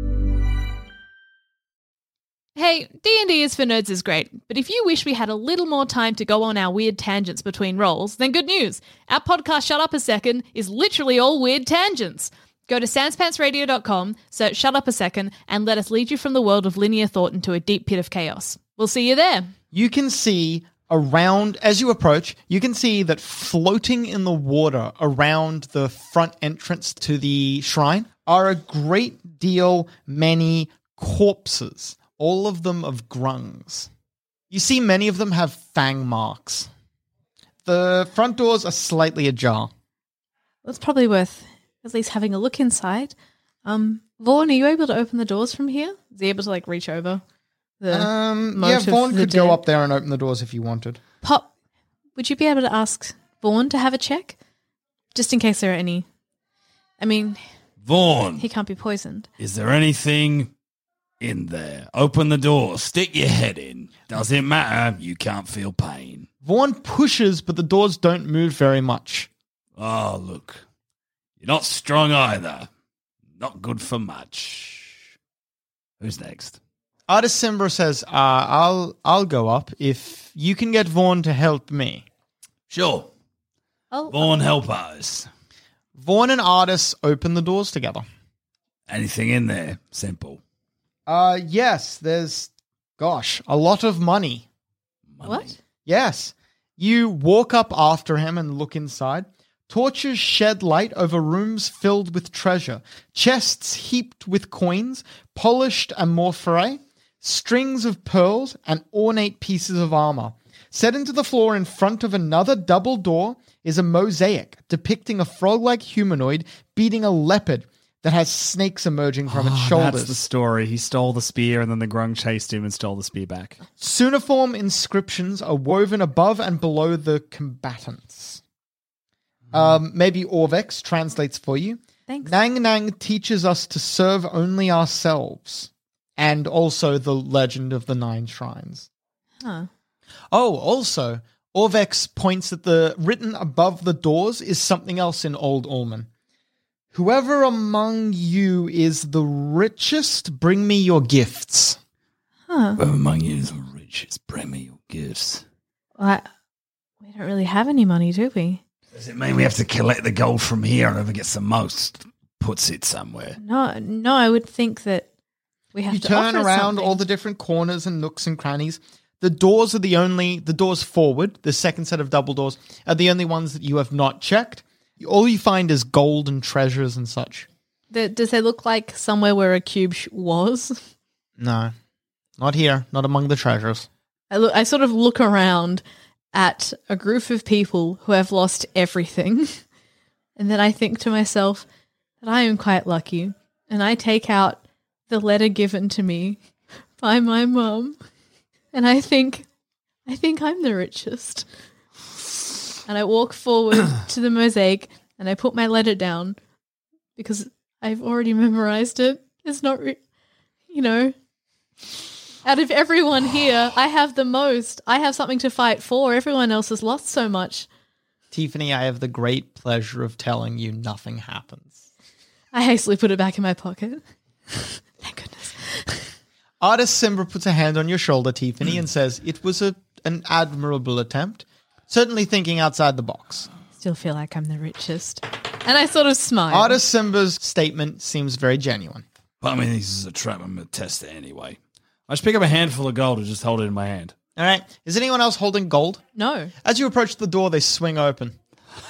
N: Hey, D and D is for Nerds is great, but if you wish we had a little more time to go on our weird tangents between roles, then good news. Our podcast, Shut Up a Second, is literally all weird tangents. Go to sans pants radio dot com, search Shut Up a Second, and let us lead you from the world of linear thought into a deep pit of chaos. We'll see you there.
O: You can see around, as you approach, you can see that floating in the water around the front entrance to the shrine are a great deal many corpses. All of them of grungs. You see many of them have fang marks. The front doors are slightly ajar.
N: It's probably worth at least having a look inside. Um, Vaughn, are you able to open the doors from here? Is he able to, like, reach over? The
O: Um,
N: moat
O: yeah,
N: of
O: Vaughn
N: the
O: could go
N: dead?
O: up there and open the doors if you wanted.
N: Pop, would you be able to ask Vaughn to have a check? Just in case there are any... I mean...
P: Vaughn,
N: He can't be poisoned.
P: is there anything in there? Open the door. Stick your head in. Doesn't matter. You can't feel pain.
O: Vaughn pushes, but the doors don't move very much.
P: Oh, look. You're not strong either. Not good for much. Who's next?
O: Artis Simbra says, uh, I'll I'll go up if you can get Vaughn to help me.
P: Sure.
N: Oh,
P: Vaughn, help us.
O: Vaughn and Artis open the doors together.
P: Anything in there? Simple.
O: Uh, yes, there's, gosh, a lot of money.
N: What?
O: Yes. You walk up after him and look inside. Torches shed light over rooms filled with treasure, chests heaped with coins, polished amorphae, strings of pearls, and ornate pieces of armor. Set into the floor in front of another double door is a mosaic depicting a frog-like humanoid beating a leopard that has snakes emerging from its
R: Oh,
O: shoulders.
R: That's the story. He stole the spear and then the grung chased him and stole the spear back.
O: Suniform inscriptions are woven above and below the combatants. Um, maybe Orvex translates for you.
N: Thanks.
O: Nang Nang teaches us to serve only ourselves. And also the legend of the nine shrines.
N: Huh.
O: Oh, also, Orvex points that the written above the doors is something else in Old Ulman. Whoever among you is the richest, bring me your gifts.
N: Huh.
P: Whoever among you is the richest, bring me your gifts.
N: Well, I, we don't really have any money, do we?
P: Does it mean we have to collect the gold from here and whoever gets the most puts it somewhere?
N: No, no, I would think that we have
O: You
N: to
O: turn
N: offer
O: around
N: something.
O: all the different corners and nooks and crannies. The doors are the only, the doors forward, the second set of double doors, are the only ones that you have not checked. All you find is gold and treasures and such.
N: The, does it look like somewhere where a cube sh- was?
O: No, not here. Not among the treasures.
N: I look. I sort of look around at a group of people who have lost everything, and then I think to myself that I am quite lucky, and I take out the letter given to me by my mum, and I think, I think I'm the richest. And I walk forward to the mosaic, and I put my letter down because I've already memorized it. It's not, re- you know, out of everyone here, I have the most. I have something to fight for. Everyone else has lost so much.
O: Tiffany, I have the great pleasure of telling you nothing happens.
N: I hastily put it back in my pocket. Thank goodness.
O: Artist Simba puts a hand on your shoulder, Tiffany, and says, it was a, an admirable attempt. Certainly thinking outside the box.
N: Still feel like I'm the richest. And I sort of smile.
O: Artist Simba's statement seems very genuine.
P: But I mean, this is a trap. I'm going to test it anyway. I just pick up a handful of gold and just hold it in my hand.
O: All right. Is anyone else holding gold?
N: No.
O: As you approach the door, they swing open.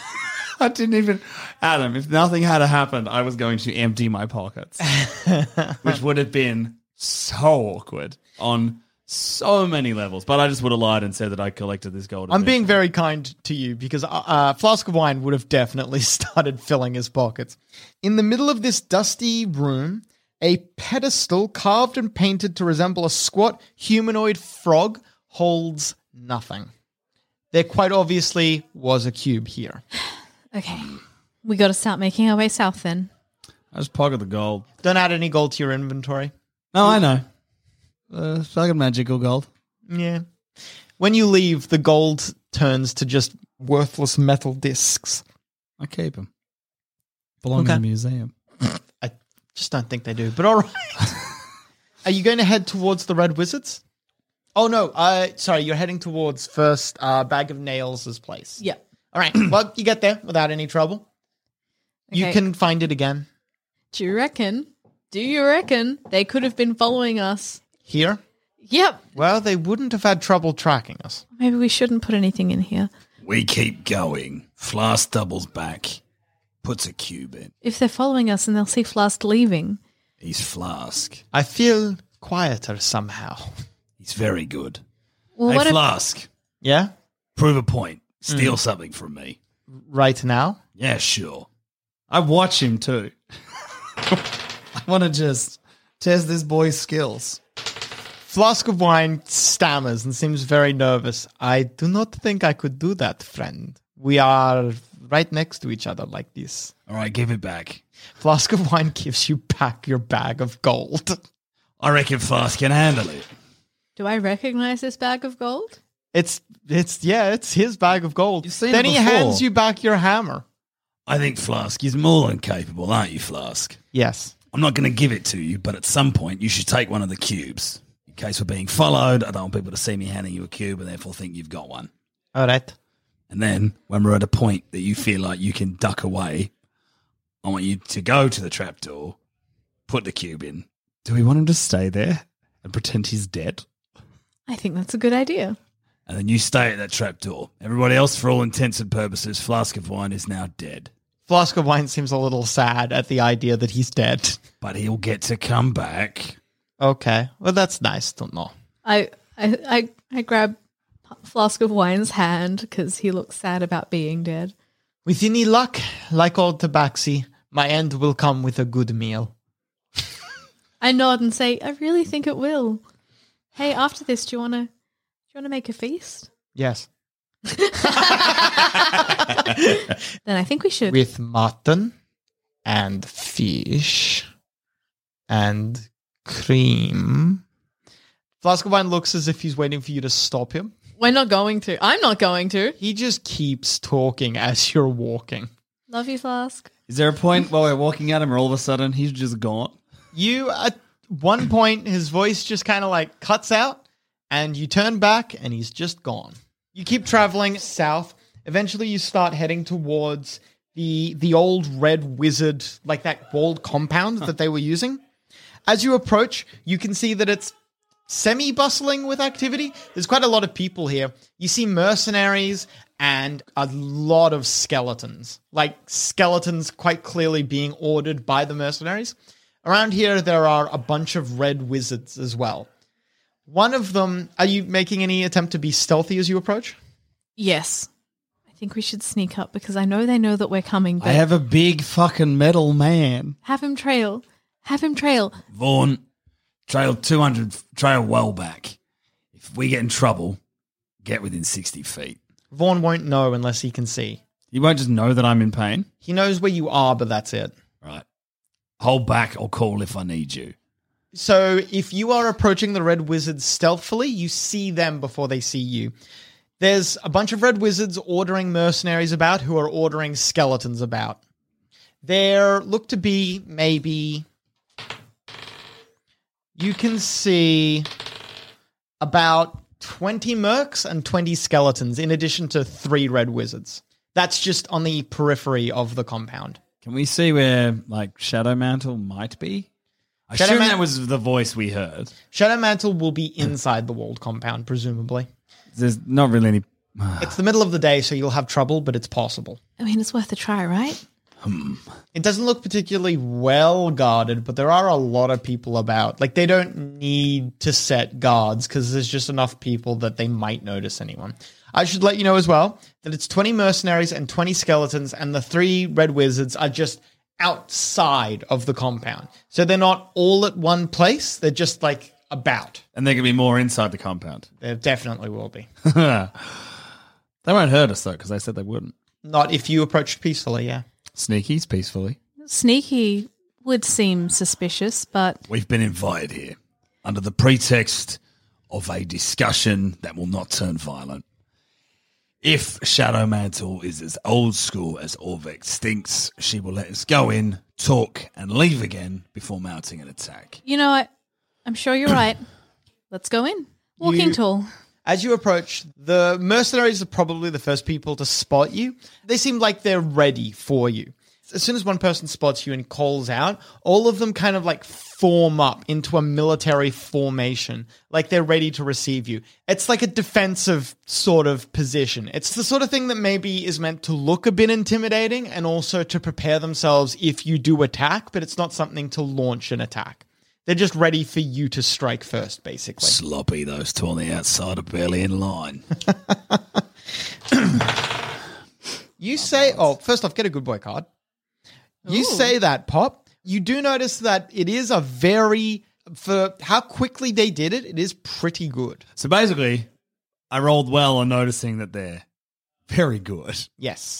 R: I didn't even... Adam, if nothing had happened, I was going to empty my pockets. Which would have been so awkward on so many levels. But I just would have lied and said that I collected this gold.
O: I'm being very kind to you because a uh, flask of wine would have definitely started filling his pockets. In the middle of this dusty room, a pedestal carved and painted to resemble a squat humanoid frog holds nothing. There quite obviously was a cube here.
N: Okay. We got to start making our way south then.
R: I just pocket the gold.
O: Don't add any gold to your inventory.
R: No, I know. Uh, fucking magical gold.
O: Yeah. When you leave, the gold turns to just worthless metal discs.
P: I keep them. Belong
O: Okay.
P: in a museum.
O: I just don't think they do, but all right. Are you going to head towards the Red Wizards? Oh, no. Uh, sorry, you're heading towards first uh, Bag of Nails' place.
N: Yeah.
O: All right. Well, you get there without any trouble. You
N: Okay.
O: can find it again.
N: Do you reckon? Do you reckon they could have been following us?
O: Here?
N: Yep.
O: Well, they wouldn't have had trouble tracking us.
N: Maybe we shouldn't put anything in here.
P: We keep going. Flask doubles back. Puts a cube in.
N: If they're following us and they'll see Flask leaving.
P: He's Flask.
O: I feel quieter somehow.
P: He's very good.
N: Well,
P: hey,
N: what if-
P: Flask.
O: Yeah?
P: Prove a point. Steal
O: Mm.
P: something from me.
O: Right now?
P: Yeah, sure.
R: I watch him too. I want to just test this boy's skills.
O: Flask of Wine stammers and seems very nervous. I do not think I could do that, friend. We are right next to each other like this.
P: All right, give it back.
O: Flask of Wine gives you back your bag of gold.
P: I reckon Flask can handle it.
N: Do I recognize this bag of gold?
O: It's, it's yeah, it's his bag of gold.
P: You've seen
O: Then
P: it
O: he
P: before.
O: hands you back your hammer.
P: I think Flask is more than capable, aren't you, Flask?
O: Yes.
P: I'm not going to give it to you, but at some point you should take one of the cubes. In case we're being followed, I don't want people to see me handing you a cube and therefore think you've got one.
O: All right.
P: And then when we're at a point that you feel like you can duck away, I want you to go to the trapdoor, put the cube in.
R: Do we want him to stay there and pretend he's dead?
N: I think that's a good idea.
P: And then you stay at that trapdoor. Everybody else, for all intents and purposes, Flask of Wine is now dead.
O: Flask of Wine seems a little sad at the idea that he's dead.
P: But he'll get to come back.
O: Okay. Well, that's nice to know.
N: I I I, I grab Flask of Wine's hand because he looks sad about being dead.
O: With any luck, like old Tabaxi, my end will come with a good meal.
N: I nod and say, I really think it will. Hey, after this, do you wanna do you wanna make a feast?
O: Yes.
N: Then I think we should.
O: With mutton and fish and cream. Flask of Wine looks as if he's waiting for you to stop him.
N: We're not going to. I'm not going to.
O: He just keeps talking as you're walking.
N: Love you, Flask.
R: Is there a point while we're walking at him where all of a sudden he's just gone?
O: You, at one point, his voice just kind of like cuts out and you turn back and he's just gone. You keep traveling south. Eventually you start heading towards the the old Red Wizard, like that walled compound that they were using. As you approach, you can see that it's semi-bustling with activity. There's quite a lot of people here. You see mercenaries and a lot of skeletons. Like skeletons quite clearly being ordered by the mercenaries. Around here, there are a bunch of red wizards as well. One of them, are you making any attempt to be stealthy as you approach?
N: Yes. I think we should sneak up because I know they know that we're coming. But
R: I have a big fucking metal man.
N: Have him trail. Have him trail.
P: Vaughn, trail two hundred, trail well back. If we get in trouble, get within sixty feet.
O: Vaughn won't know unless he can see.
R: He won't just know that I'm in pain?
O: He knows where you are, but that's it.
P: Right. Hold back or call if I need you.
O: So if you are approaching the red wizards stealthily, you see them before they see you. There's a bunch of red wizards ordering mercenaries about who are ordering skeletons about. There look to be maybe... You can see about twenty mercs and twenty skeletons in addition to three red wizards. That's just on the periphery of the compound.
R: Can we see where, like, Shadow Mantle might be? I
O: Shadow
R: assume
O: Man-
R: that was the voice we heard.
O: Shadow Mantle will be inside the walled compound, presumably.
R: There's not really any...
O: It's the middle of the day, so you'll have trouble, but it's possible.
N: I mean, it's worth a try, right?
R: Hmm.
O: It doesn't look particularly well guarded, but there are a lot of people about. Like, they don't need to set guards because there's just enough people that they might notice anyone. I should let you know as well that it's twenty mercenaries and twenty skeletons, and the three red wizards are just outside of the compound. So they're not all at one place. They're just, like, about.
R: And there could be more inside the compound.
O: There definitely will be.
R: They won't hurt us, though, because they said they wouldn't.
O: Not if you approached peacefully, yeah.
R: Sneakies, peacefully.
N: Sneaky would seem suspicious, but...
P: We've been invited here under the pretext of a discussion that will not turn violent. If Shadow Mantle is as old school as Orvex thinks, she will let us go in, talk, and leave again before mounting an attack.
N: You know what? I'm sure you're right. Let's go in. Walking
O: You-
N: tall.
O: As you approach, the mercenaries are probably the first people to spot you. They seem like they're ready for you. As soon as one person spots you and calls out, all of them kind of like form up into a military formation, like they're ready to receive you. It's like a defensive sort of position. It's the sort of thing that maybe is meant to look a bit intimidating and also to prepare themselves if you do attack, but it's not something to launch an attack. They're just ready for you to strike first, basically.
P: Sloppy, those two on the outside are barely in line.
O: You say, oh, first off, get a good boy card. You
N: Ooh.
O: say that, Pop. You do notice that it is a very, for how quickly they did it, it is pretty good.
R: So basically, I rolled well on noticing that they're very good.
O: Yes.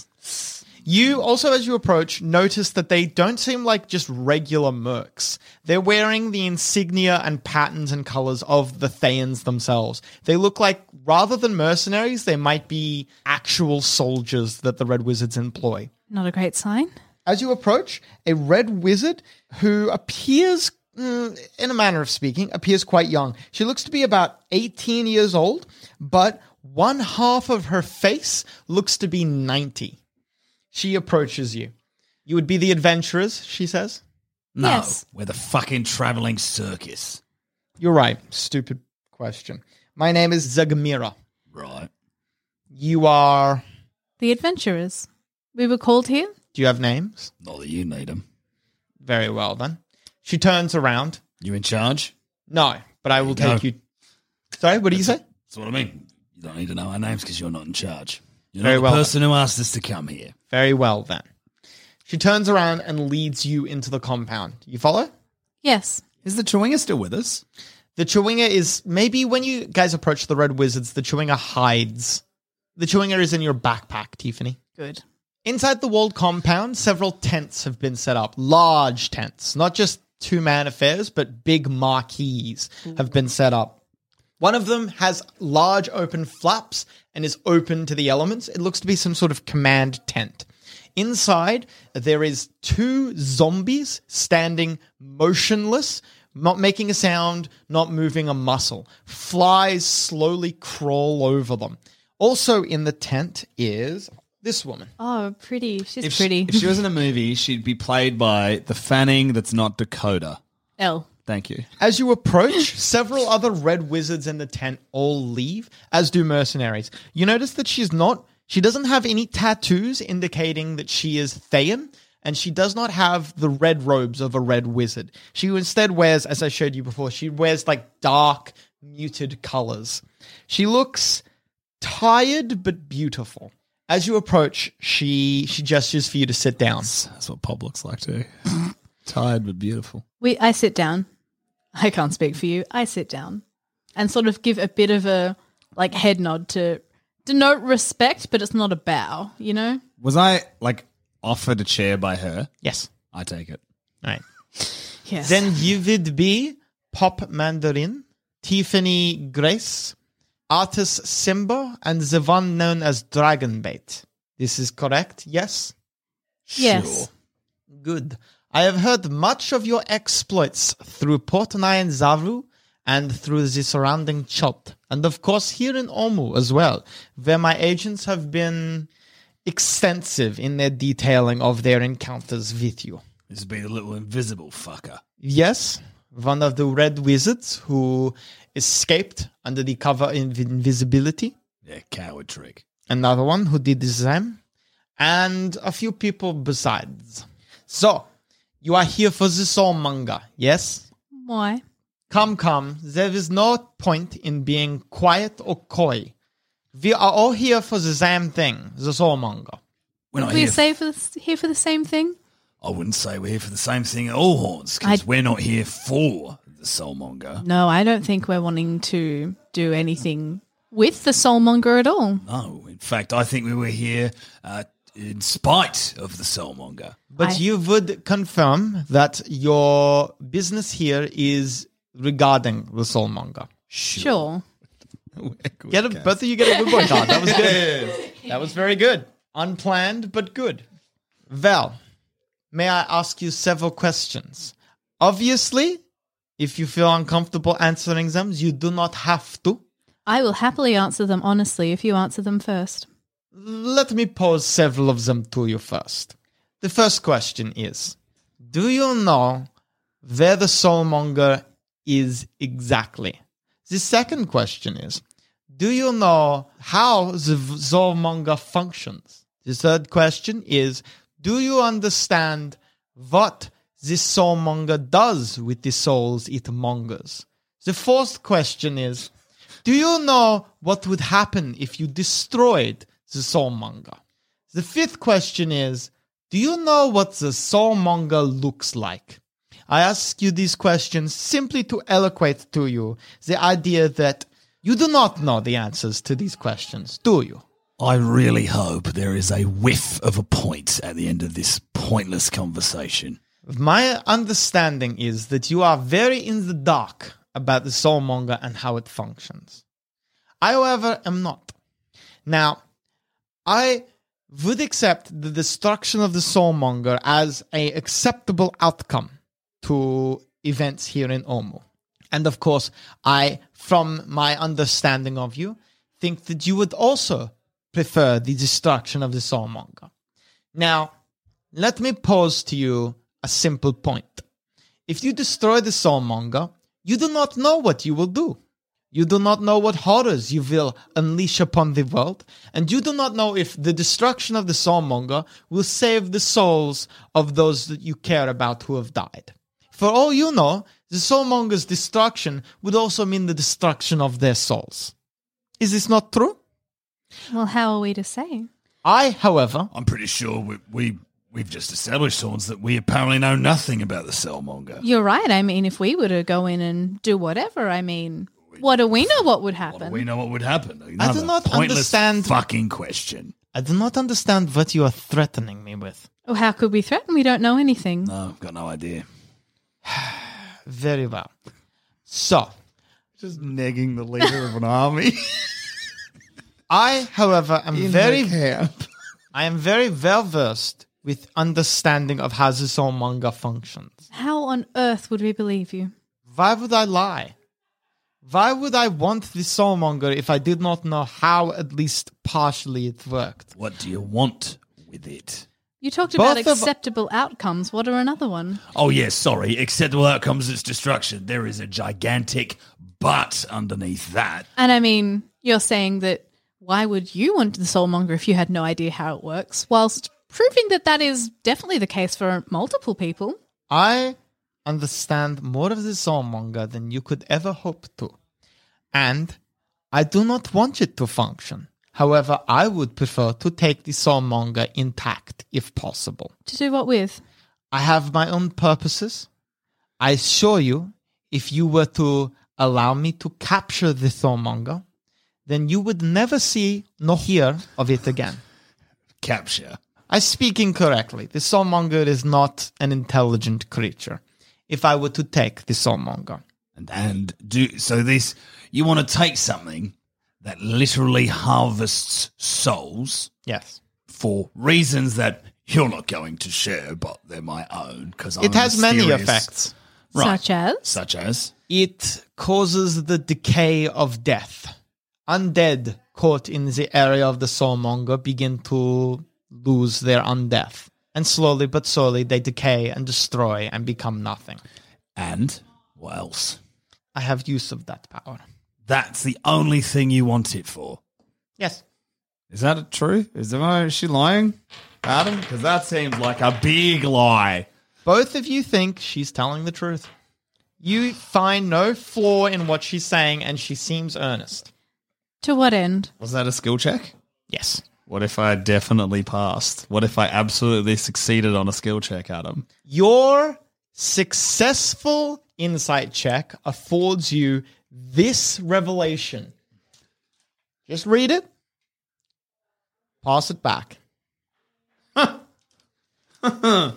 O: You also, as you approach, notice that they don't seem like just regular mercs. They're wearing the insignia and patterns and colors of the Thayans themselves. They look like, rather than mercenaries, they might be actual soldiers that the Red Wizards employ.
N: Not a great sign.
O: As you approach, a red wizard who appears, mm, in a manner of speaking, appears quite young. She looks to be about eighteen years old, but one half of her face looks to be ninety. She approaches you. You would be the adventurers, she says.
P: No,
N: Yes.
P: we're the fucking traveling circus.
O: You're right. Stupid question. My name is Zagamira.
P: Right.
O: You are...
N: The adventurers. We were called here?
O: Do you have names?
P: Not that you need them.
O: Very well, then. She turns around.
P: You in charge?
O: No, but I will
P: There you
O: take you... Sorry, what do you say?
P: That's what I mean. You don't need to know our names because you're not in charge. You're
O: Very
P: not the
O: well
P: person who asked us to come here.
O: Very well, then. She turns around and leads you into the compound. You follow?
N: Yes.
R: Is the Chewinga still with us?
O: The Chewinga is... Maybe when you guys approach the Red Wizards, the Chewinga hides. The Chewinga is in your backpack, Tiffany.
N: Good.
O: Inside the walled compound, several tents have been set up. Large tents. Not just two-man affairs, but big marquees have been set up. One of them has large open flaps and is open to the elements. It looks to be some sort of command tent. Inside, there is two zombies standing motionless, not making a sound, not moving a muscle. Flies slowly crawl over them. Also in the tent is this woman.
N: Oh, pretty. She's
R: If
N: pretty.
R: She, if she was in a movie, she'd be played by the Fanning that's not Dakota.
N: Elle.
R: Thank you.
O: As you approach, several other red wizards in the tent all leave, as do mercenaries. You notice that she's not, she doesn't have any tattoos indicating that she is Thayan, and she does not have the red robes of a red wizard. She instead wears, as I showed you before, she wears like dark, muted colors. She looks tired but beautiful. As you approach, she she gestures for you to sit down.
R: That's what Pop looks like too. Tired but beautiful.
N: We, I sit down. I can't speak for you. I sit down and sort of give a bit of a like head nod to denote respect, but it's not a bow, you know?
R: Was I like offered a chair by her?
O: Yes.
R: I take it.
O: All right.
N: Yes.
O: Then you would be Pop Mandarin, Tiffany Grace, Artis Simba, and the one known as Dragonbait. This is correct, yes?
N: Yes.
O: Sure. Good. I have heard much of your exploits through Portnai and Zaru and through the surrounding Chult, and of course here in Omu as well, where my agents have been extensive in their detailing of their encounters with you.
P: This would be the little invisible fucker.
O: Yes, one of the red wizards who escaped under the cover of invisibility.
P: Yeah, coward trick.
O: Another one who did the same, and a few people besides. So, you are here for the soulmonger, yes?
N: Why?
O: Come, come. There is no point in being quiet or coy. We are all here for the same thing, the soulmonger.
P: We're not
N: we
P: here.
N: say for the, here for the same thing?
P: I wouldn't say we're here for the same thing at all, Horns, because we're not here for the soulmonger.
N: No, I don't think we're wanting to do anything with the soulmonger at all.
P: No, in fact, I think we were here uh, in spite of the soulmonger.
O: But
N: I-
O: you would confirm that your business here is regarding the soulmonger.
N: Sure.
O: Get a, both of you get a good boy card. That was good. That was very good. Unplanned, but good. Val, may I ask you several questions? Obviously, if you feel uncomfortable answering them, you do not have to.
N: I will happily answer them honestly if you answer them first.
O: Let me pose several of them to you first. The first question is, do you know where the soulmonger is exactly? The second question is, do you know how the soulmonger functions? The third question is, do you understand what this soulmonger does with the souls it mongers? The fourth question is, do you know what would happen if you destroyed the soulmonger? The fifth question is, do you know what the soulmonger looks like? I ask you these questions simply to eloquate to you the idea that you do not know the answers to these questions, do you?
P: I really hope there is a whiff of a point at the end of this pointless conversation.
O: My understanding is that you are very in the dark about the soulmonger and how it functions. I, however, am not. Now, I would accept the destruction of the soulmonger as an acceptable outcome to events here in Omu. And of course, I, from my understanding of you, think that you would also prefer the destruction of the soulmonger. Now, let me pose to you a simple point. If you destroy the soulmonger, you do not know what you will do. You do not know what horrors you will unleash upon the world, and you do not know if the destruction of the soulmonger will save the souls of those that you care about who have died. For all you know, the soulmonger's destruction would also mean the destruction of their souls. Is this not true?
N: Well, how are we to say?
O: I, however...
P: I'm pretty sure we, we, we've just established, Horns, that we apparently know nothing about the soulmonger.
N: You're right. I mean, if we were to go in and do whatever, I mean, what do we know what would happen?
P: What do we know what would happen? Another
O: I do not
P: pointless
O: understand...
P: fucking question.
O: I do not understand what you are threatening me with.
N: Oh, how could we threaten? We don't know anything.
P: No, got no idea.
O: Very well. So...
R: Just negging the leader of an army.
O: I, however, am
R: In
O: very...
R: the camp.
O: I am very well versed with understanding of how the soulmonger functions.
N: How on earth would we believe you?
O: Why would I lie? Why would I want the soulmonger if I did not know how at least partially it worked?
P: What do you want with it?
N: You talked
O: Both
N: about
O: of-
N: acceptable outcomes. What are another one?
P: Oh, yes, sorry. Acceptable outcomes, it's destruction. There is a gigantic but underneath that.
N: And I mean, you're saying that why would you want the soulmonger if you had no idea how it works, whilst proving that that is definitely the case for multiple people.
O: I understand more of the soulmonger than you could ever hope to. And I do not want it to function. However, I would prefer to take the soulmonger intact if possible.
N: To do what with?
O: I have my own purposes. I assure you, if you were to allow me to capture the soulmonger, then you would never see nor hear of it again.
P: Capture?
O: I speak incorrectly. The soulmonger is not an intelligent creature. If I were to take the soulmonger.
P: And, and do so this, you want to take something that literally harvests souls.
O: Yes.
P: For reasons that you're not going to share, but they're my own. Because
O: It has many effects.
P: Right.
N: Such as?
P: Such as?
O: It causes the decay of death. Undead caught in the area of the soulmonger begin to lose their undeath. And slowly but slowly they decay and destroy and become nothing.
P: And what else?
O: I have use of that power.
P: That's the only thing you want it for?
O: Yes.
R: Is that true? Is, is she lying, Adam? Because that seems like a big lie.
O: Both of you think she's telling the truth. You find no flaw in what she's saying, and she seems earnest.
N: To what end?
R: Was that a skill check?
O: Yes.
R: What if I definitely passed? What if I absolutely succeeded on a skill check, Adam?
O: Your successful insight check affords you this revelation. Just read it. Pass it back.
R: I,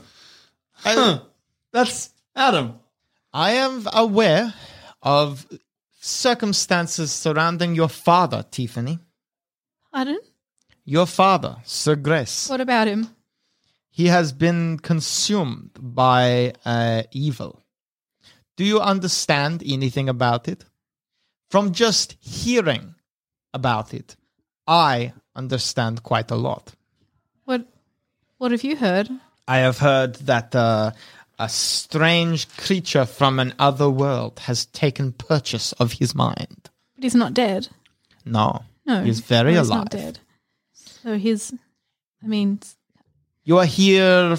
R: That's Adam.
O: I am aware of circumstances surrounding your father, Tiffany.
N: Pardon?
O: Your father, Sir Grace.
N: What about him?
O: He has been consumed by uh, evil. Do you understand anything about it? From just hearing about it, I understand quite a lot.
N: What What have you heard?
O: I have heard that uh, a strange creature from another world has taken purchase of his mind.
N: But he's not dead.
O: No,
N: No,
O: he's very
N: no, he's
O: alive.
N: not dead. So his, I mean,
O: You are here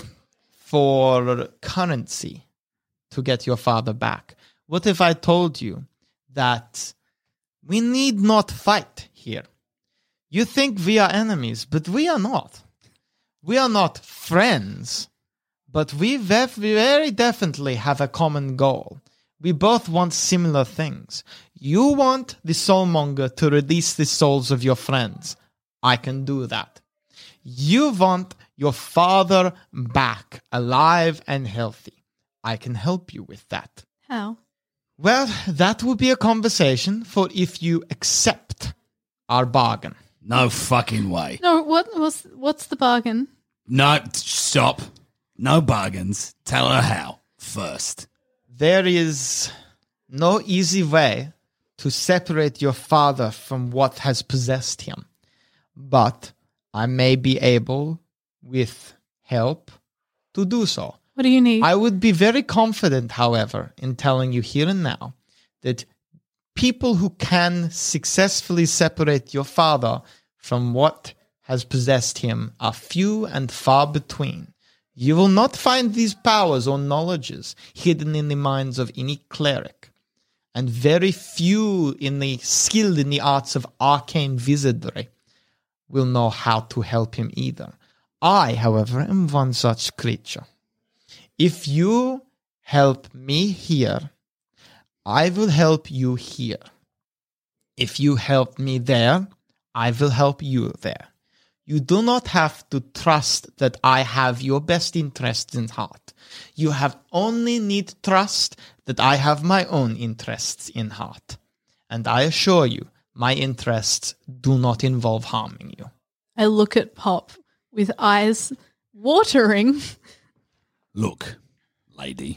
O: for currency to get your father back. What if I told you that we need not fight here? You think we are enemies, but we are not. We are not friends, but we ve- we very definitely have a common goal. We both want similar things. You want the soulmonger to release the souls of your friends. I can do that. You want your father back, alive and healthy. I can help you with that.
N: how?
O: Well, that will be a conversation for if you accept our bargain.
P: No fucking way.
N: No, what what's what's the bargain?
P: No, t- stop. No bargains. Tell her how first.
O: There is no easy way to separate your father from what has possessed him. But I may be able, with help, to do so.
N: What do you need?
O: I would be very confident, however, in telling you here and now that people who can successfully separate your father from what has possessed him are few and far between. You will not find these powers or knowledges hidden in the minds of any cleric, and very few in the skilled in the arts of arcane wizardry will know how to help him either. I, however, am one such creature. If you help me here, I will help you here. If you help me there, I will help you there. You do not have to trust that I have your best interests in heart. You have only need trust that I have my own interests in heart. And I assure you, my interests do not involve harming you.
N: I look at Pop with eyes watering.
P: Look, lady,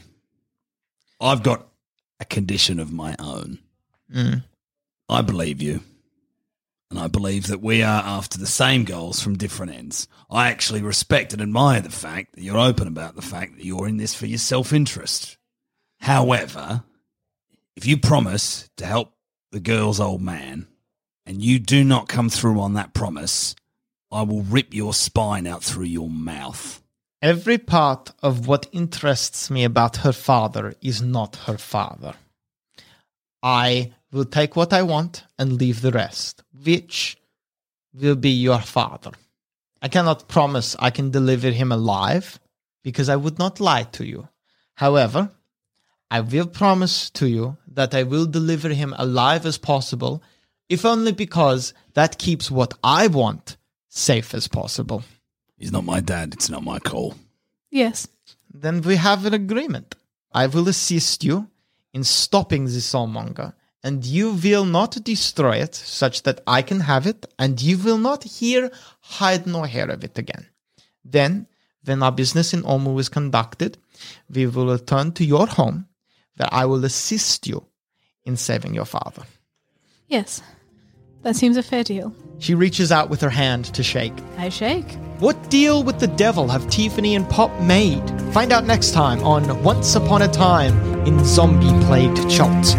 P: I've got a condition of my own.
O: Mm.
P: I believe you. And I believe that we are after the same goals from different ends. I actually respect and admire the fact that you're open about the fact that you're in this for your self-interest. However, if you promise to help the girl's old man and you do not come through on that promise, I will rip your spine out through your mouth.
O: Every part of what interests me about her father is not her father. I will take what I want and leave the rest, which will be your father. I cannot promise I can deliver him alive, because I would not lie to you. However, I will promise to you that I will deliver him alive as possible, if only because that keeps what I want safe as possible.
P: He's not my dad, it's not my call.
N: Yes.
O: Then we have an agreement. I will assist you in stopping the soulmonger, and you will not destroy it such that I can have it, and you will not hear hide nor hair of it again. Then, when our business in Omu is conducted, we will return to your home, where I will assist you in saving your father.
N: Yes. That seems a fair deal.
O: She reaches out with her hand to shake.
N: I shake.
O: What deal with the devil have Tiffany and Pop made? Find out next time on Once Upon a Time in Zombie-Plagued Chult.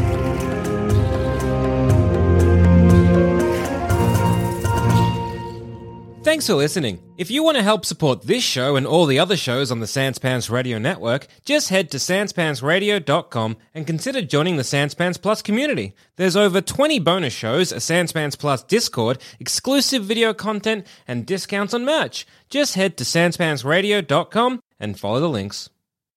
M: Thanks for listening. If you want to help support this show and all the other shows on the Sanspants Radio Network, just head to sanspantsradio dot com and consider joining the Sanspants Plus community. There's over twenty bonus shows, a Sanspants Plus Discord, exclusive video content, and discounts on merch. Just head to sanspantsradio dot com and follow the links.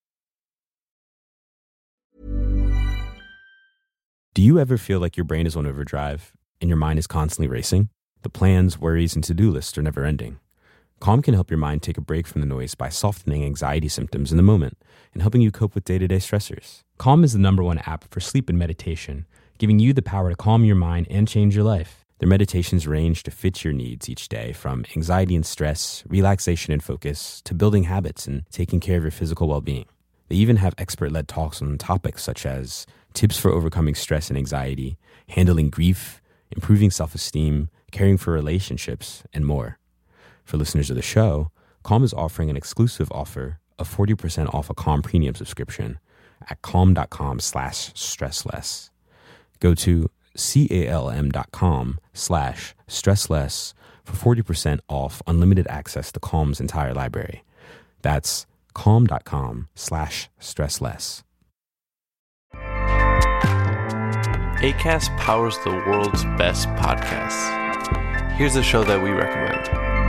U: Do you ever feel like your brain is on overdrive and your mind is constantly racing? The plans, worries, and to-do lists are never ending. Calm can help your mind take a break from the noise by softening anxiety symptoms in the moment and helping you cope with day-to-day stressors. Calm is the number one app for sleep and meditation, giving you the power to calm your mind and change your life. Their meditations range to fit your needs each day, from anxiety and stress, relaxation and focus, to building habits and taking care of your physical well-being. They even have expert-led talks on topics such as tips for overcoming stress and anxiety, handling grief, improving self-esteem, caring for relationships, and more. For listeners of the show, Calm is offering an exclusive offer of forty percent off a Calm premium subscription at calm.com slash stressless. Go to calm.com slash stressless for forty percent off unlimited access to Calm's entire library. That's calm.com slash stressless.
D: Acast powers the world's best podcasts. Here's a show that we recommend.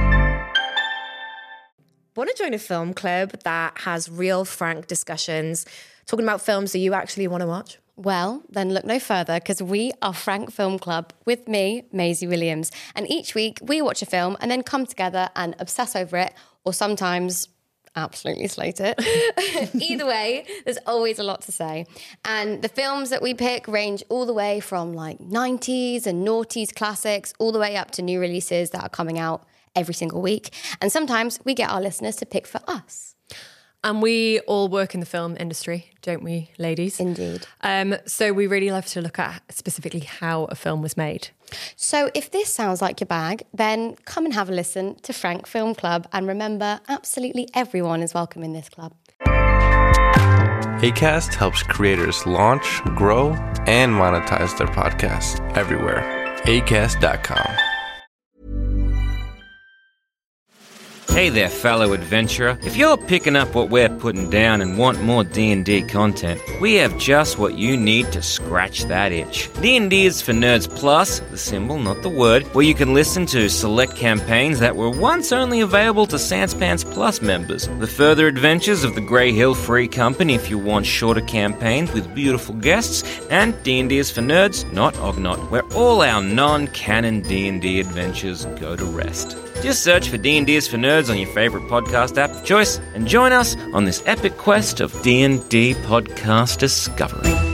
V: Want to join a film club that has real, frank discussions, talking about films that you actually want to watch?
W: Well, then look no further, because we are Frank Film Club with me, Maisie Williams. And each week we watch a film and then come together and obsess over it, or sometimes absolutely slate it. Either way, there's always a lot to say. And the films that we pick range all the way from like nineties and noughties classics all the way up to new releases that are coming out every single week. And sometimes we get our listeners to pick for us.
V: And we all work in the film industry, don't we, ladies?
W: Indeed.
V: Um, so we really love to look at specifically how a film was made.
W: So if this sounds like your bag, then come and have a listen to Frank Film Club. And remember, absolutely everyone is welcome in this club.
D: Acast helps creators launch, grow, and monetize their podcasts everywhere. acast dot com.
M: Hey there, fellow adventurer. If you're picking up what we're putting down and want more D and D content, we have just what you need to scratch that itch. D and D is for Nerds Plus, the symbol, not the word, where you can listen to select campaigns that were once only available to Sanspants Plus members. The further adventures of the Grey Hill Free Company if you want shorter campaigns with beautiful guests, and D and D is for Nerds, not Ognot, where all our non-canon D and D adventures go to rest. Just search for D and D is for Nerds on your favorite podcast app of choice and join us on this epic quest of D and D podcast discovery.